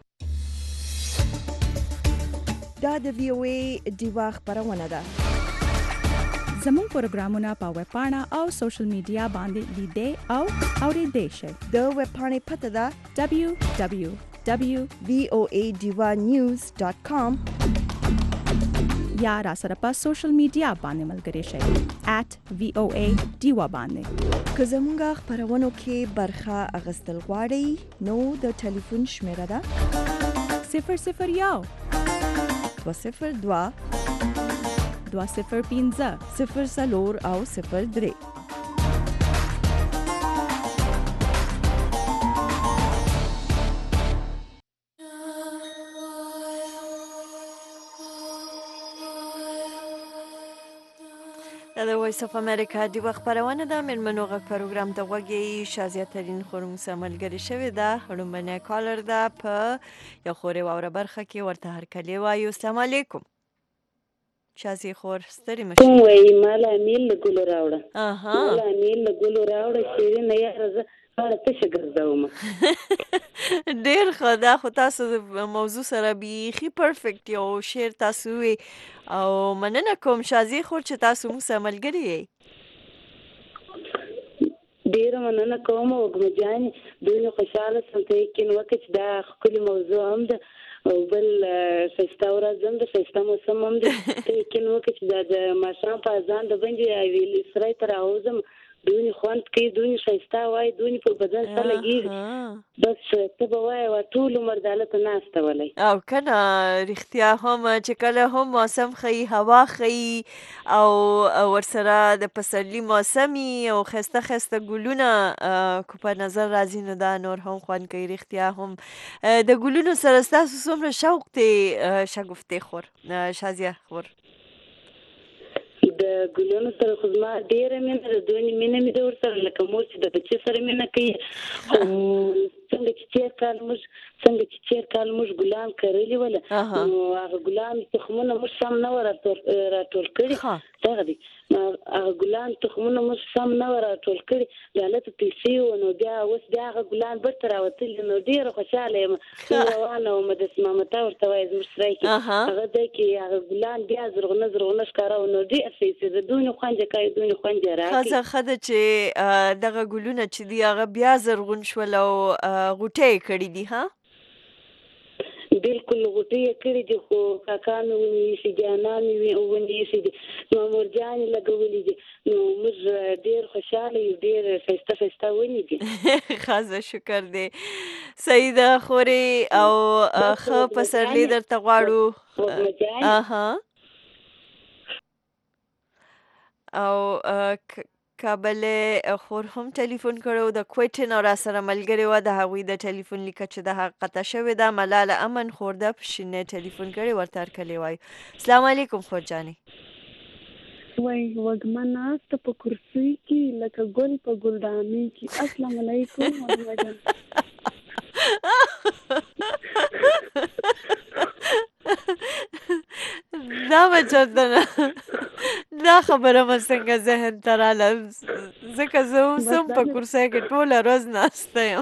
دا د وی او ای ډیوا خبرونه ده زموږ پروګرامونه په ویب پاڼه او سوشل میډیا باندې لیدئ او اورېدئ شئ د ویب پاڼې پته ده www.voanews.com یا را سره په سوشل میډیا باندې ملګری شئ @VOA ډیوا باندې که زموږ خبرونو کې برخه اخیستل غواړئ نو د ټلیفون شمیره ده 001 202 205 04 او 03 د وایس اف امریکا دی خبرونه د مېرمنو غږ پروګرام ته وګورئ شازیه ترين خورم سملګری شوی دا هړمبنه کالر دا په یو خوري ووره برخه کې ورته هر کلی وایو السلام علیکم شازیه خور ستړي مشه وای مالا میل ګل راوړه مالا میل ګل راوړه چې نه یې راځه ته شګرځوم ډیر خدا خو تاسو موضوع سره بیخي پرفیکټ یو شعر تاسو او مننه کوم شازیه خور چې تاسو موږ سره ملګری یې ډیر مننه کوم او ګمجان دوی خوشاله سم ته کې نو چې دا خپل موضوع هم ده او بل فستا ورځم د فستا موسم هم ده کې نو چې دا د ماشام په ځان د بنجي ویل سره تر اوزم دونی خوند کې دونی شایسته وای دونی په بدن سره لګي بس ته به وای ټول عمر دالت ناشته ولای او کنه رښتیا هم چې کله هم موسم خي هوا خي او ورسره د پسرلی موسمي او خسته ګلونه کو په نظر راځي نو دا نور هم خوان کوي رښتیا هم د ګلونو سره تاسو څومره شوق ته شګفته خور شازیه خور د ګلونو سره خدما ډیره مینه د دونی مینه مې د ور سره لکه مور چې د بچی سره مینه کوي څنګه چې تیر کال موږ ګلان کرلي ول نو هغه ګلان تخمونه موږ سم نه راټول کړي څنګه دي هغه ګلان تخمونه موږ سم نه راټول کړي دالته پیسې نو بیا اوس بیا هغه ګلان برته راوتل نو ډیر خوشاله یم روانه وم د مامتا ورته وایي زموږ سره کې هغه د کې هغه ګلان بیا زرغونه ښکاره نو ډیر پیسې د دونې خوند کوي دونې خوند راکړي خزه چې دغه ګلونه چې دی هغه بیا زرغون شول او غوټۍ کړي دي ها بالکل غوټۍ کړي دي خو کاکا مې ونیسي جانا مې ونیسي نو مورجانې لګولې دي نو موږ ډېر خوشحاله یو ډېر ښایسته ونې دي خزه شکر دی سیده خورې او ښه پسرلی درته غواړو او کابل خور هم ټلیفون کړو د کویټ نه را سره ملګری و د هغوی د ټلیفون لیکه چې د حق قطع شوې ده ملاله امن خورده پښینه ټلیفون کړی ورته هرکلی وایو السلام علیکم خور جانې وای وږمه ناسته په کرسۍ کې لکه ګل په ګلدانۍ کې السلام علیکم دا بچتنه دا خبره ما څنګه ذهن ته راله ځکه زه اوس هم په کرسۍ کې ټوله ورځ ناسته یم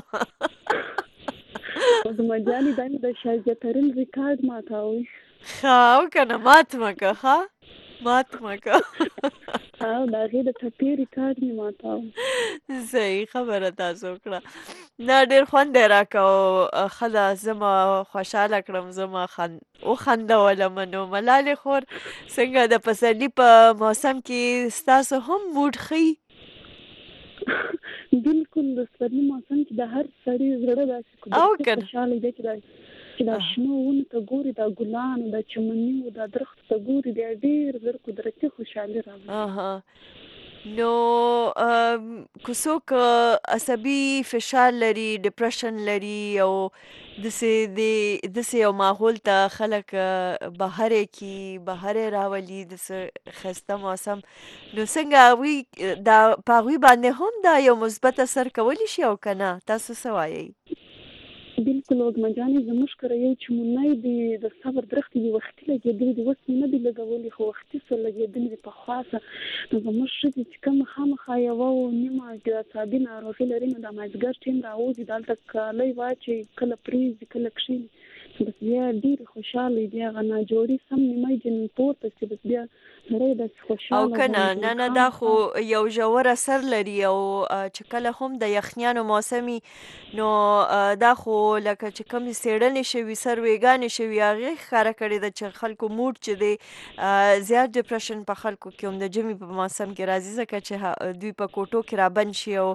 وږمه جانې دا مې د شایزه ترین ریکارډ ماتاوي ښه او که نه مات مه که ښه مات مه که او د هغې د ټپې ریکارډ مې ماتاوه صحیح خبره تاسو وکړه نه ډېر خوند یې راکه او ښه ده زه ما خوشحاله کړم زه ما وخندولم نو ملالې خور څنګه د پسرلي په موسم کې ستاسو هم موډ ښي بالکل د پسرلي موسم کې د هر سړي زړه داسې خوشحاله دی چې دا شنو ونو ته ګوري دا ګلانو دا چمنیو دا درختو ته ګوري بیا ډېر زر قدرتي خوشحالي راغلي نو که څوک عصبي فشار لري ډپریشن لري او داسې یو ماحول ته خلک بهرې کي بهرې راولي داسې ښایسته موسم نو څنګه هغوی په هغوی باندې هم دا یو مثبت اثر کولی شي او که نه تاسو څه وایئ بالکل وږمه جانې زموږ کره یو چمنی دی د صبر درختې دي وختي لګېدلي دي اوس مې نه دي لګولي خو وختي سره لګېدلي دي پخوا څه نو زموږ ښځې چې کومه خامخا یوه نیمه د اعصابي ناروغي لري نو د مازدیګر ټیم راوځي دلته کالی واچوي کله پرېږدي کله کښېني بس بیا ډېرې خوشحاله وي بیا هغه ناجوړي سم نیمه جن پورته شي بس بیا سړی داسې خوشحاله او که نه دا خو یو ژور اثر لري او چې کله هم د یخنیانو موسمي نو دا خو لکه چې کومې څېړنې شوي سروېګانې شوي هغې ښکاره کړې ده چې خلکو موډ چې دی زیات ډپریشن په خلکو کې هم د ژمي په موسم کې راځي ځکه چې دوی په کوټو کې رابند شي او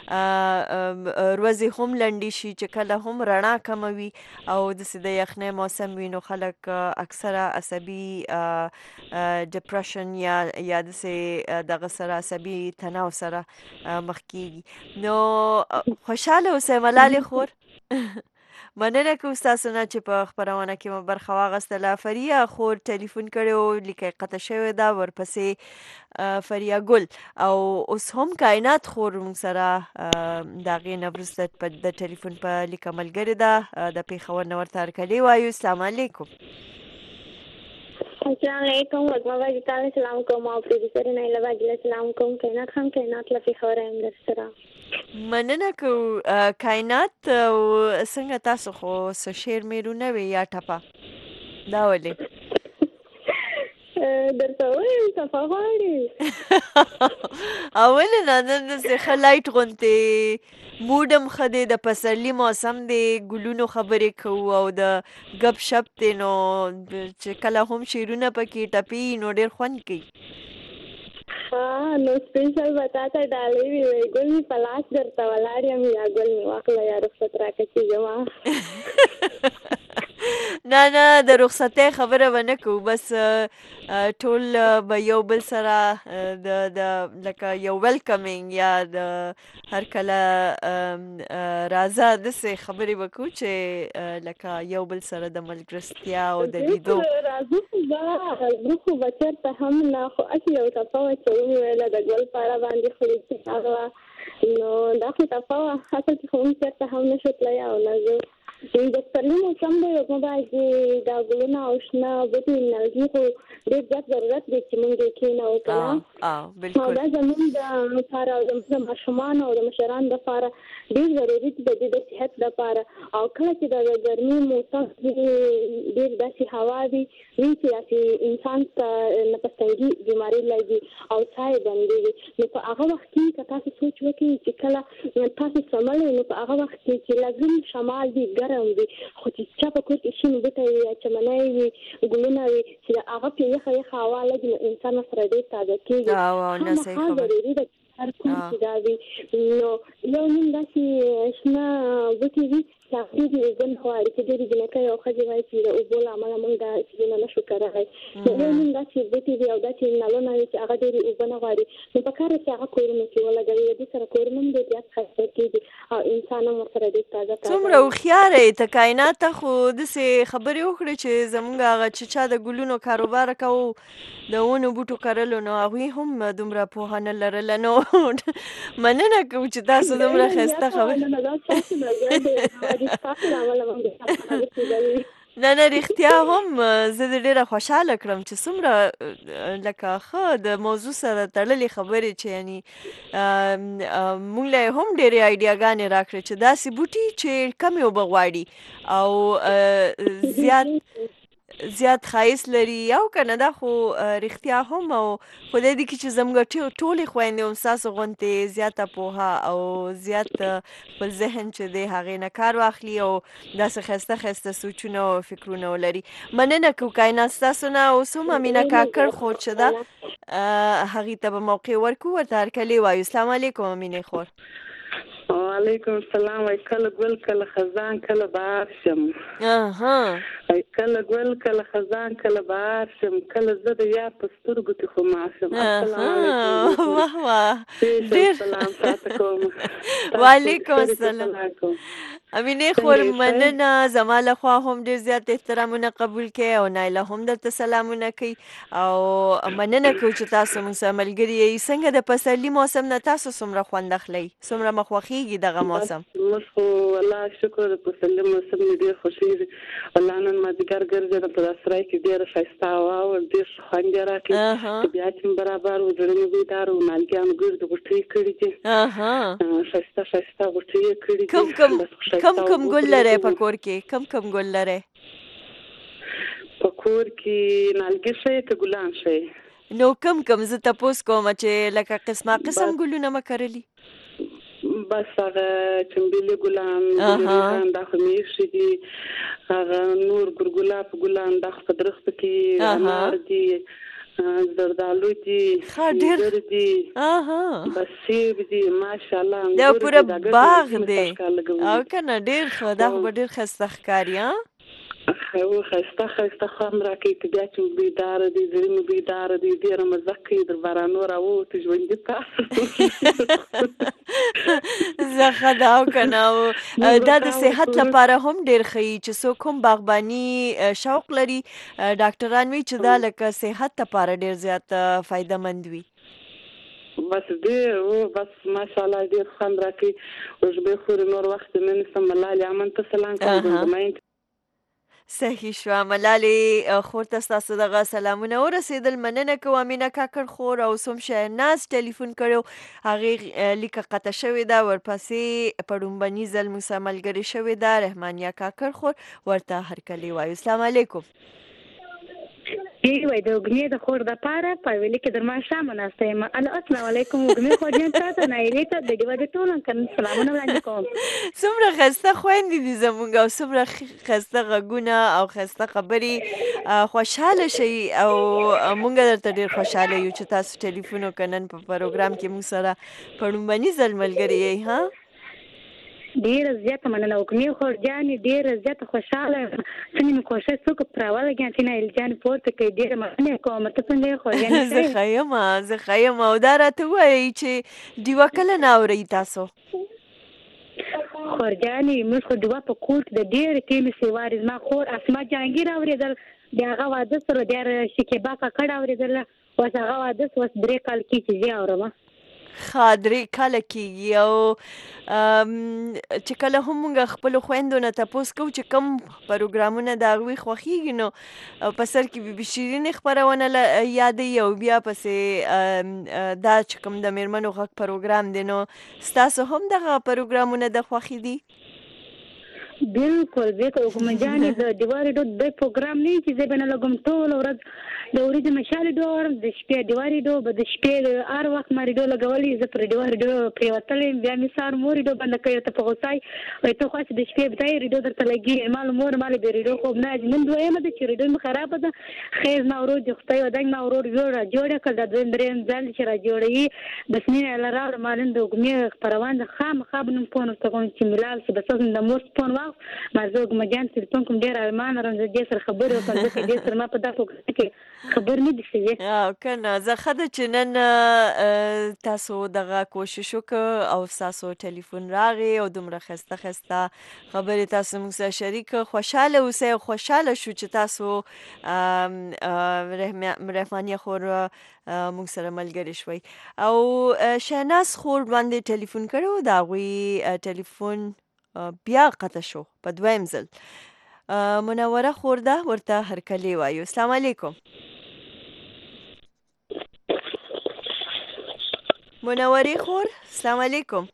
ورځې هم لنډې شي چې کله هم رڼا کمه وي او داسې د یخنۍ موسم وي نو خلک اکثره عصبي ډپریشن یا داسې دغه سره عصبي تناو سره مخ کېږي نو خوشحاله اوسئ ملالې خور مننه کوم ستاسو نه چې په خپرونه کې مو برخه واخیستله فریا خور ټلیفون کړی و لیکه یې قطع شوې ده ورپسې فریا ګل او اوس هم کائنات خور موږ سره د هغې نه وروسته د ټلیفون په لیکه ملګرې ده د پېښور نه ورته هرکلی وایو السلام علیکم السلام علیکم وږمه باجي تعالی سلام کوم او پروډوسر نایله باجي سلام کوم کائنات هم کائنات له پېښور یم در سره مننه کوو کائنات څنګه تاسو خو څه شعر میرونه وې یا ټپه دا ولې درته ووایم ټپه غواړې ولې نه نن داسې ښه لایټ غوندې موډ هم ښه دی د پسرلي موسم دی ګلونو خبرې کوو او د ګپ شپ دی نو چې کله هم شعرونه پکې ټپي نو ډېر خوند کوي نو سپیشل به تا ته ډالۍ وي وایي ګل مې په لاس درته ولاړ یم یا ګل مې واخله یا رخصت راکړه چې زما نه د رخصتۍ خبره به نه کوو بس ټول به یو بل سره د لکه یو ویلکمینګ یا د هر کله راځه داسې خبرې به کوو چې لکه یو بل سره د ملګرستیا او د لیدو راځو خو به چېرته هم نه خو هسې یو ټپه وه چې ومې ویله د ګل په اړه باندې خو چې هغه نو دا خو تاسو اصل کې هم چېرته هم نشو تللی او نه زه د سپرلي موسم دی نو باندې دا ګلونه او شنه بوټي انرژي خو ډېر زیات ضرورت دی چې موږ یې کښېنوو که نه بالکل دا زموږ د لپاره د ماشومانو او د مشرانو لپاره ډېر ضروري دي د دې د صحت لپاره او کله چې د ګرمي موسم ډېر داسې هوا وي چې داسې انسان ته نفس تنګي بیماري لګي او ساه یې بندېږي نو په هغه وخت کې که تاسو سوچ وکړئ چې کله تاسو سملی نو په هغه وخت کې چې لازم شمال وي ګرم وي خو چې چا په کور کې شین بوټی وي یا چمنی وي ګلونه وي چې د هغه پرې یخه یخه هوا لګي نو انسان ورسره ډېر تازه کېږي خامخا ضروري ده هر کوم چې دا وي نو یو نیم داسې شنه بوټي وي چې هغه ډېرې اوبه نه غواړي چې ډېرې جنکۍ او ښځې وایي چې د اوبو له امله موږ دا څیزونه نشو کړلی نو یو نیم داسې بوټي وي او داسې نلونه وي چې هغه ډېرې اوبه نه غواړي نو په کار چې هغه کورونو کې ولګوي د دې سره کورونه هم ډېر زیات ښایسته کېږي او انسان هم ورسره ډېر تازه څومره هوښیاره یې ته کائنات ته خو داسې خبرې وکړې چې زموږ هغه چې چا د ګلونو کاروبار کوو د ونو بوټو کرلو نو هغوی هم دومره پوهه نه لرله نو مننه کوو چې تاسو دومره ښایسته نه رښتیا هم زه د ډېره خوشحاله کړم چې څومره لکه ښه د موضوع سره تړلې خبرې چې یعنی موږ له یې هم ډېرې آیډیاګانې راکړې چې داسې بوټي چې کمې اوبه غواړي او زیات ښایست لري او که نه دا خو رښتیا هم او خدای دې کړي چې زموږ ټولې خویندې هم ستاسو غوندې زیاته پوهه او زیات خپل ذهن چې دی هغې نه کار واخلي او داسې ښایسته ښایسته سوچونه او فکرونه ولري مننه کوو کائنات ستاسو نه اوس هم امینه کاکړ خور چې ده هغې ته به موقع ورکړو ورته هرکلی وایو السلام علیکم امینې خور وعلیکم السلام وای کله ګل کله خزان کله بهار شم وای کله ګل کله خزان کله بهار شم کله زه د یار په سترګو کې خو ماشم السلام علیکم واه واه ډېر سلام تاسو کوم وعلیکم السلام امینې خور مننه زما له خوا هم ډېر زیات احترامونه قبول کړئ او نایله هم درته سلامونه کوي او مننه کوو چې تاسو موږ سره ملګري یئ څنګه د پسرلي موسم نه تاسو څومره خوند اخلئ څومره مو خوښېږي دغه موسم موږ خو والله شکر د پسرلي موسم مې ډېر خوښېږي والله نن مازدیګر ګرځېدم په دا سرای کې ډېره ښایسته هوا وه ډېر ښه خوند یې راکړي طبیعت مې برابر و زړه مې بیدار و مالګیانو ګرد غوټۍ کړي دي ښایسته ښایسته غوټۍ یې کړي دي کم ګل لرئ په کور کې کم ګل لرئ په کور کې نالګي شئ که ګلان شئ نو کم زه تپوس کوم چې لکه قسمه قسم ګلونه مه کرلي بس هغه چمبیلي ګلان دا خو مې ایښي دي هغه نور ګلګلاب ګلان دا خو په درختو کې انار دي زردالو دي انګور دي بس سیب دي ماشاءالله دا پوره باغ دی او کنه ډېر ښه دا خو به ډېر ښایسته ښکاري ښایسته خوند راکوي طبیعت مې بیداره دی زړه مې بیداره دی ډېره مزه کوي در بارانو راووتو ژوندي تاسو زه ښه ده او که نه دا د صحت لپاره هم ډېر ښه وي چې څوک هم باغباني شوق لري ډاکټران وایي چې دا لکه صحت لپاره ډېر زیات فایده مند وي بس ډېر بس ماشاءالله ډېر خوند راکوي وژبې خورې نور وخت نه نیسم ملالې امن ته سلام کوم صحیح شوه ملالې خور ته ستاسو دغه سلامونه ورسېدل مننه کوو امینه کاکړ خور او اوس هم شهناز ټلیفون کړی هغې لیکه قطع شوې ده ورپسې په ړومبني ځل موږ سره ملګرې شوې ده رحمانیه کاکړ خور ورته هرکلی وایو السلام علیکم وای د وږمې د خور دپاره په ویلي کې در ماښامه ناسته یم السلام علیکم وږمې خورجان تا ته نایلې ته د ډېوه د ټولو سلامونه وړاندې کوم څومره ښایسته خویندې دي زموږ او څومره ښایسته غږونه او ښایسته خبرې خوشحاله شئ او موږ درته ډېر خوشحاله یو چې تاسو ټلیفون وکړه نن په پروګرام کې موږ سره په ړومبني ځل ملګري یئ ها ډېره زیاته مننه وږمې خورجانې ډېره زیاته خوشحاله یم څنګه مې کوښښ وکړه په راولګېم چې نایل جانې پورته کوي ډېره مننه کوم ته څنګه یې خورجانې زه ښه یم او دا راته ووایئ چې ډیوه کله نه اورئ تاسو خورجانې موږ خو ډیوه په کور کې د ډېرې ټیمې سیوارې زما خور اسما جهانګیر اورېدل د هغه واده سره د شکیبا کاکړ اورېدله اوس هغه واده اوس 3 کال کې چې زه اورم درې کاله کېږي او چې کله هم موږ خپلو خویندو نه تپوس کوو چې کوم پروګرامونه د هغوی خوښېږي نو په سر کې بي بي شیرینې خپرونه یادوي او بیا پسې دا چې کوم د میرمنو غږ پروګرام دی نو ستاسو هم دغه پروګرامونه د خوښې دي؟ بالکل بالکل کومه جانې د دیوارې ډو د پروګرام نه چې زه به نه لګم ټوله ورځ د ورځې مشالې ډور د شپې دیوارې ډو به د شپې هر وخت ما ریډیو لګولې زه پر دیوارې ډو پرېوتلې بیا مې سهار مور ریډیو بنده کړې ته په غوسه وایي ته خو هسې د شپې به ته یې ریډیو درته لګي مال مور مال بې ریډیو خوب نه نن دویمه ده چې ریډیو مې خرابه ده خیر ما ورور د خدای ودانګ ما ورور یو را جوړه کړل دا دویم درېیم ځل چې را جوړوي بس مینه له راوړه ما نن د وږمې خپروان د خامخا به نوم فون ورته کوم چې ملال شي بس د مور فون واخ ما زه وږمه جان تلیفون کوم ډېر ارمان لرم زه دې سره خبرې وکړم ځکه دې سره ما په دا پروګرام کې خبر نه دي شوي که نه زه ښه ده چې نن تاسو دغه کوشش وکړ او ستاسو ټلیفون راغی او دومره ښایسته ښایسته خبرې تاسو موږ سره شریک خوشحاله اوسئ او خوشحاله شو چې تاسو رحمانیه خور موږ سره ملګري شوئ او شهناز خور باندې ټلیفون کړی و د هغوی ټلیفون بیا قطع شو په دویم ځل منوره خور ده ورته هرکلی وایو. السلام علیکم منورې خور. السلام علیکم.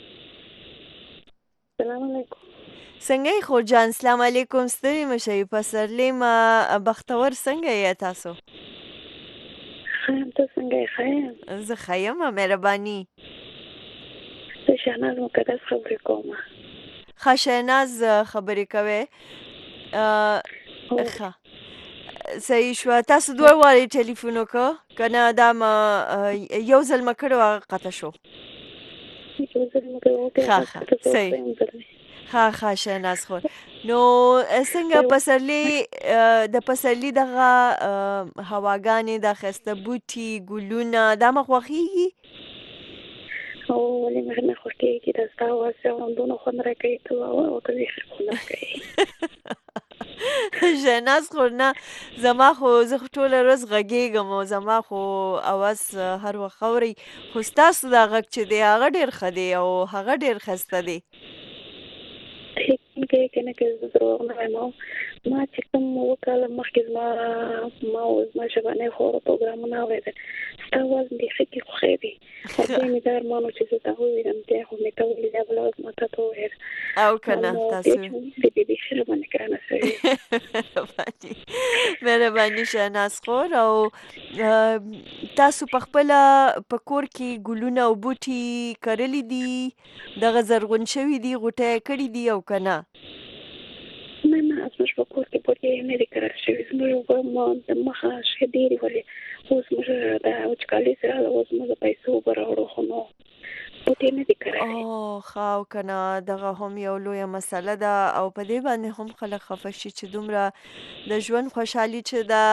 السلام علیکم. څنګه یې خور جان؟ السلام علیکم. ستړي مه شئ پسرلی ما بختور څنګه یې تاسو؟ ښه یم ته څنګه یې؟ ښه یم زه ښه یم مهرباني. زه شهناز مقدس خبرې کوم. ښه شهناز خبرې کوئ؟ ښه صحیح شوه. تاسو دوه وارې ټلیفون وکړه که نه دا یو ځل مه کړی هغه قطع شو. ښه صحیح ښه شهناز خور. نو څنګه پسرلی د پسرلي دغه هواګانې دا ښایسته بوټي ګلونه دا مه خوښېږي؟ ولې مې نه خوښېږي دا ستا اواز چې اورم دونه خوند راکوي ته وکړې ښه خوند راکوي. شهناز خور نه زما خو زه خو ټوله ورځ غږېږم او زما خو اواز هر وخت اورئ خو ستاسو دا غږ چې دی هغه ډېر ښه دی او هغه ډېر ښایسته دی. کې کنه کې زه دروغ نه وایم ما چې کوم اووه کاله مخکې زما ژبنی خور پروګرامونه اورېدل ستا اواز مې بیخي خوښېږي او بیا مې دا ارمان و چې زه دا وویلم بیا خو مې ته وویل بیا بله ورځ ما تا ته وویل او که نه تاسو بیخي راباندې ګرانه شوې مهرباني شهناز خور. او تاسو پخپله په کور کې ګلونه او بوټي کرلي دي دغه زرغون شوي دي غوټه یې کړي دي او که نه؟ نه زموږ په کور کې بوټي نه دي کرل شوي زموږ د مخه ښې ډېرې ولې اوس موږ د وچکالۍ سره اوس موږ د پیسو اوبه راوړو خو نو بوټي نه دي کرلي. ښه او که نه دغه هم یو لویه مسله ده او په دې باندې هم خلک خفه شي چې دومره د ژوند خوشحالي چې ده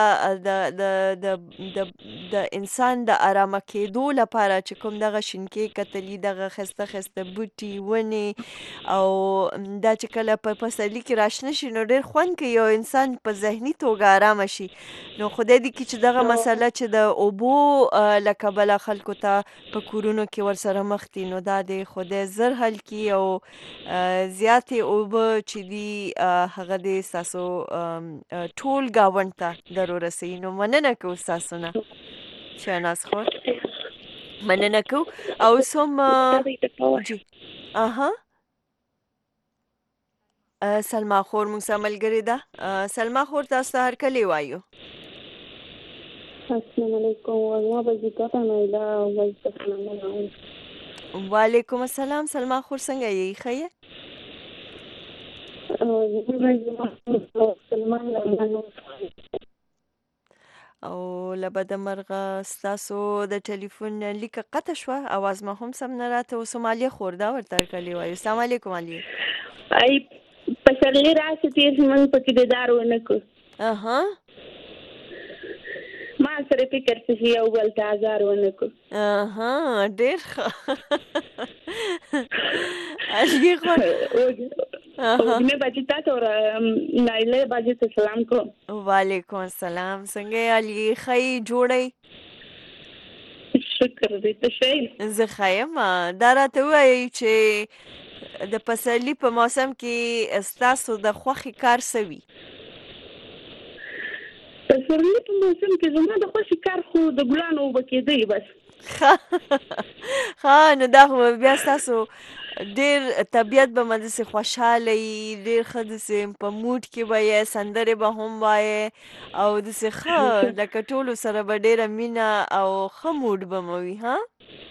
د انسان د ارامه کېدو لپاره چې کوم دغه شینکې کتلي دغه ښایسته ښایسته بوټي ونې او دا چې کله په پسرلي کې راشنه شي نو ډېر خوند کوي او انسان په ذهني توګه ارامه شي. نو خدای دې کړي چې دغه مسله چې د اوبو له کبله خلکو ته په کورونو کې ورسره مخ دي نو دا دې خدای زر حل کړي او زیاتې اوبه چې دي هغه دې ستاسو ټول ګاونډ ته در ورسوي. نو مننه کوو ستاسو نه شهناز خور مننه کوو. او اوس هم سلما خور موږ سره ملګرې ده. سلما خور تاسو ته هرکلی وایو. السلام علیکم. وعلیکم السلام. سلما خور څنګه یې؟ ښه یې؟ او له بده مرغه ستاسو د ټلیفون لیکه قطع شوه اواز ما هم سم نه راته. اوس هم عالیه خور ده ورته هرکلی وایو. السلام علیکم عالیه. پسرلی راشي تېر شي موږ پکې دیدار ونه کړو ما سره فکر چې یو بل ته ازار ونه کړو. ډېر ښه عالیه خور مې بچی تاسو نایله باجی ته سلام کوم. وعلیکم السلام. څنګه یې عالیه؟ ښه یې؟ جوړئ؟ شکر دې ته شي زه ښه یم. دا راته ووایئ چې د پسرلي په موسم کې ستاسو د خوښې کار څه وي؟ پسرلي په موسم کې زما د خوښې کار خو د ګلانو اوبه کېدی بس. ښه نو دا خو بیا ستاسو ډېر طبیعت به مداسې خوشحاله وي، ډېر ښه داسې په موډ کې به یې، سندرې به هم وایې او داسې ښه لکه ټولو سره به ډېره مینه او ښه موډ به مو وي. ها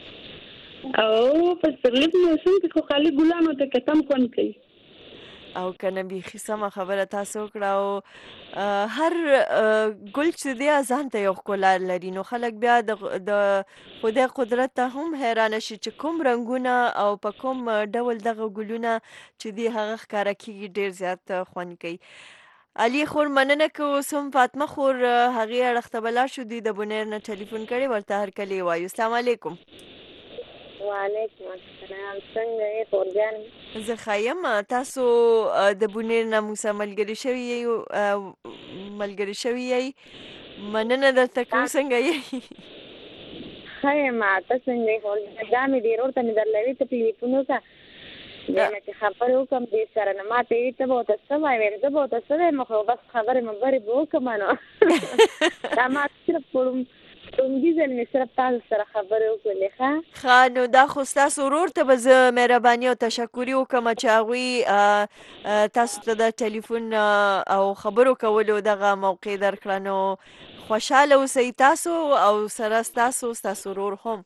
او پسرلي په موسم کې خو خالي ګلانو ته کتم خوند کوي. او کنه بیخي سمه خبره تاسو وکړه. او هر ګل چې دی ځان ته یو ښکلا لري، نو خلک بیا د خدای قدرت ته هم حیرانه شي چې کوم رنګونه او په کوم ډول دغه ګلونه چې دی هغه ښکاره کېږي، ډېر زیات خوند کوي. علي خور مننه کوو. اوس هم فاطمه خور هغې اړخ ته به لاړ شو. دوی د بونیر نه ټلیفون کړی، ورته هرکلی یې وایو. السلام علیکم. وعلیکم السلام. څنګه یې خورجان؟ زه ښه یم. تاسو د بونیر نه موږ سره ملګري شوي یئ. مننه درته کوو. څنګه یئ؟ ښه یم. ته څنګه یې خورجان؟ دا مې ډېر ورته مې درلوي ته ټلیفون وکړه، بیا مې چې خبرې وکړم دې سره نه ما ته ویل ته به ورته څه وایې؟ ویم زه به ورته څه وایم خو بس خبرې مبرې به وکړم نو دا ما صرف لومړي ځل مې صرف تاسو سره خبرې وکړلې. ښه نو دا خو ستاسو ورور ته به زه مهرباني او تشکري وکړم چې هغوی تاسو ته د ټلیفون او خبرو کولو دغه موقع درکړه. نو خوشحاله اوسئ تاسو او سره ستاسو ورور هم.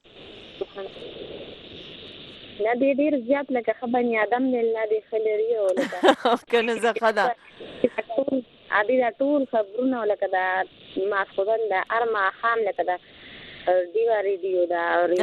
نه دی ډېر زیات لکه ښه بني ادم دی، نه دی ښه لري او لکه که نه زه ښه ده. ابي دا ټول خبرونه لکه دا ماسخوتن د هر ماښام لکه دا ډیوه ریډیو دا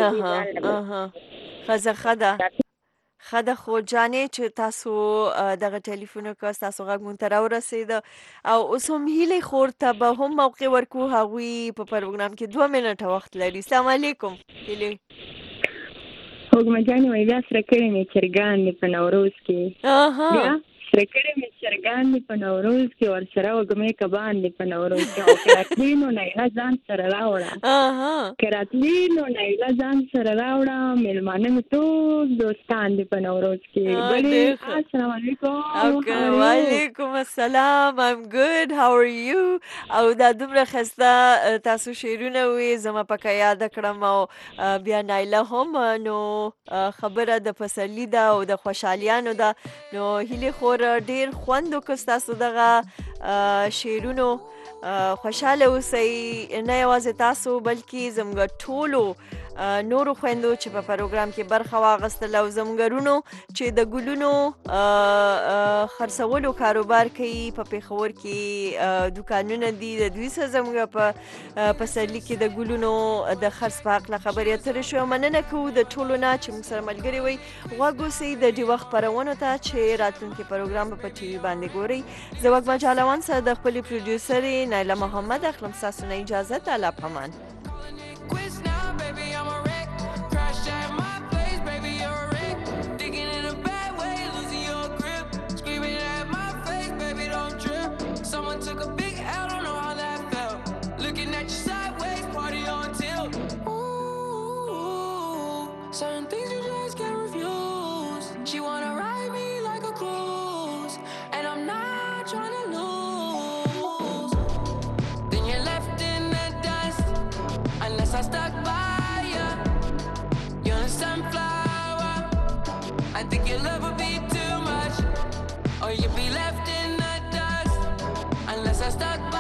ښځه ښه ده. ښه ده خو جانې چې تاسو دغه ټلیفون وکړه، ستاسو غږ مونږ ته راورسېده. او اوس هم هیلې خور ته به هم موقع ورکړو، هغوی په پروګرام کې 2 منټه وخت لري. السلام علیکم هیلې. هوګمه جانې وایي بیا سره کړی مې چرګان دي په نوروز کې. بیا سره کړی مې چرګان دي په نوروز کې، ورسره وږمې کبان دي په نوروز کې. او که راتلې نو نیله ځان سره راوړه، که راتلې نو نیله ځان سره راوړه. مېلمانه مې ټول دوستان دي په نوروز کې. بلې السلام علیکم. وعلیکم السلام. I'm good. How are you? او دا دومره ښایسته تاسو شعرونه وې زما پکې یاد کړم. او بیا نایله هم. نو خبره د پسرلي ده او د خوشحالیانو ده. نو هیلې خور ډېر خوند وکړ ستاسو دغه شعرونو. خوشحاله اوسئ، نه یوازې تاسو بلکې زموږ ټولو نورو خویندو چې په پروګرام کې برخه واخیستله او زموږ ورونو چې د ګلونو خرڅولو کاروبار کوي. په پېښور کې دوکانونه دي، د دوی سره زموږ په پسرلي کې د ګلونو د خرڅ په هکله خبرې اترې شوې. مننه کوو د ټولو نه چې موږ سره ملګري وئ. غوږ اوسئ د ډېوه خپرونو ته چې راتلونکي پروګرام به په ټي وي باندې ګورئ. زه وږمه جالوان سره د خپلې پروډیوسرې نایله محمد اخلم ستاسو نه اجازه. الله پامان. Certain things you just can't refuse. She wanna ride me like a cruise, and I'm not trying to lose. Then you're left in the dust, unless I stuck by you. You're a sunflower. I think your love would be too much, or you'd be left in the dust, unless I stuck by you.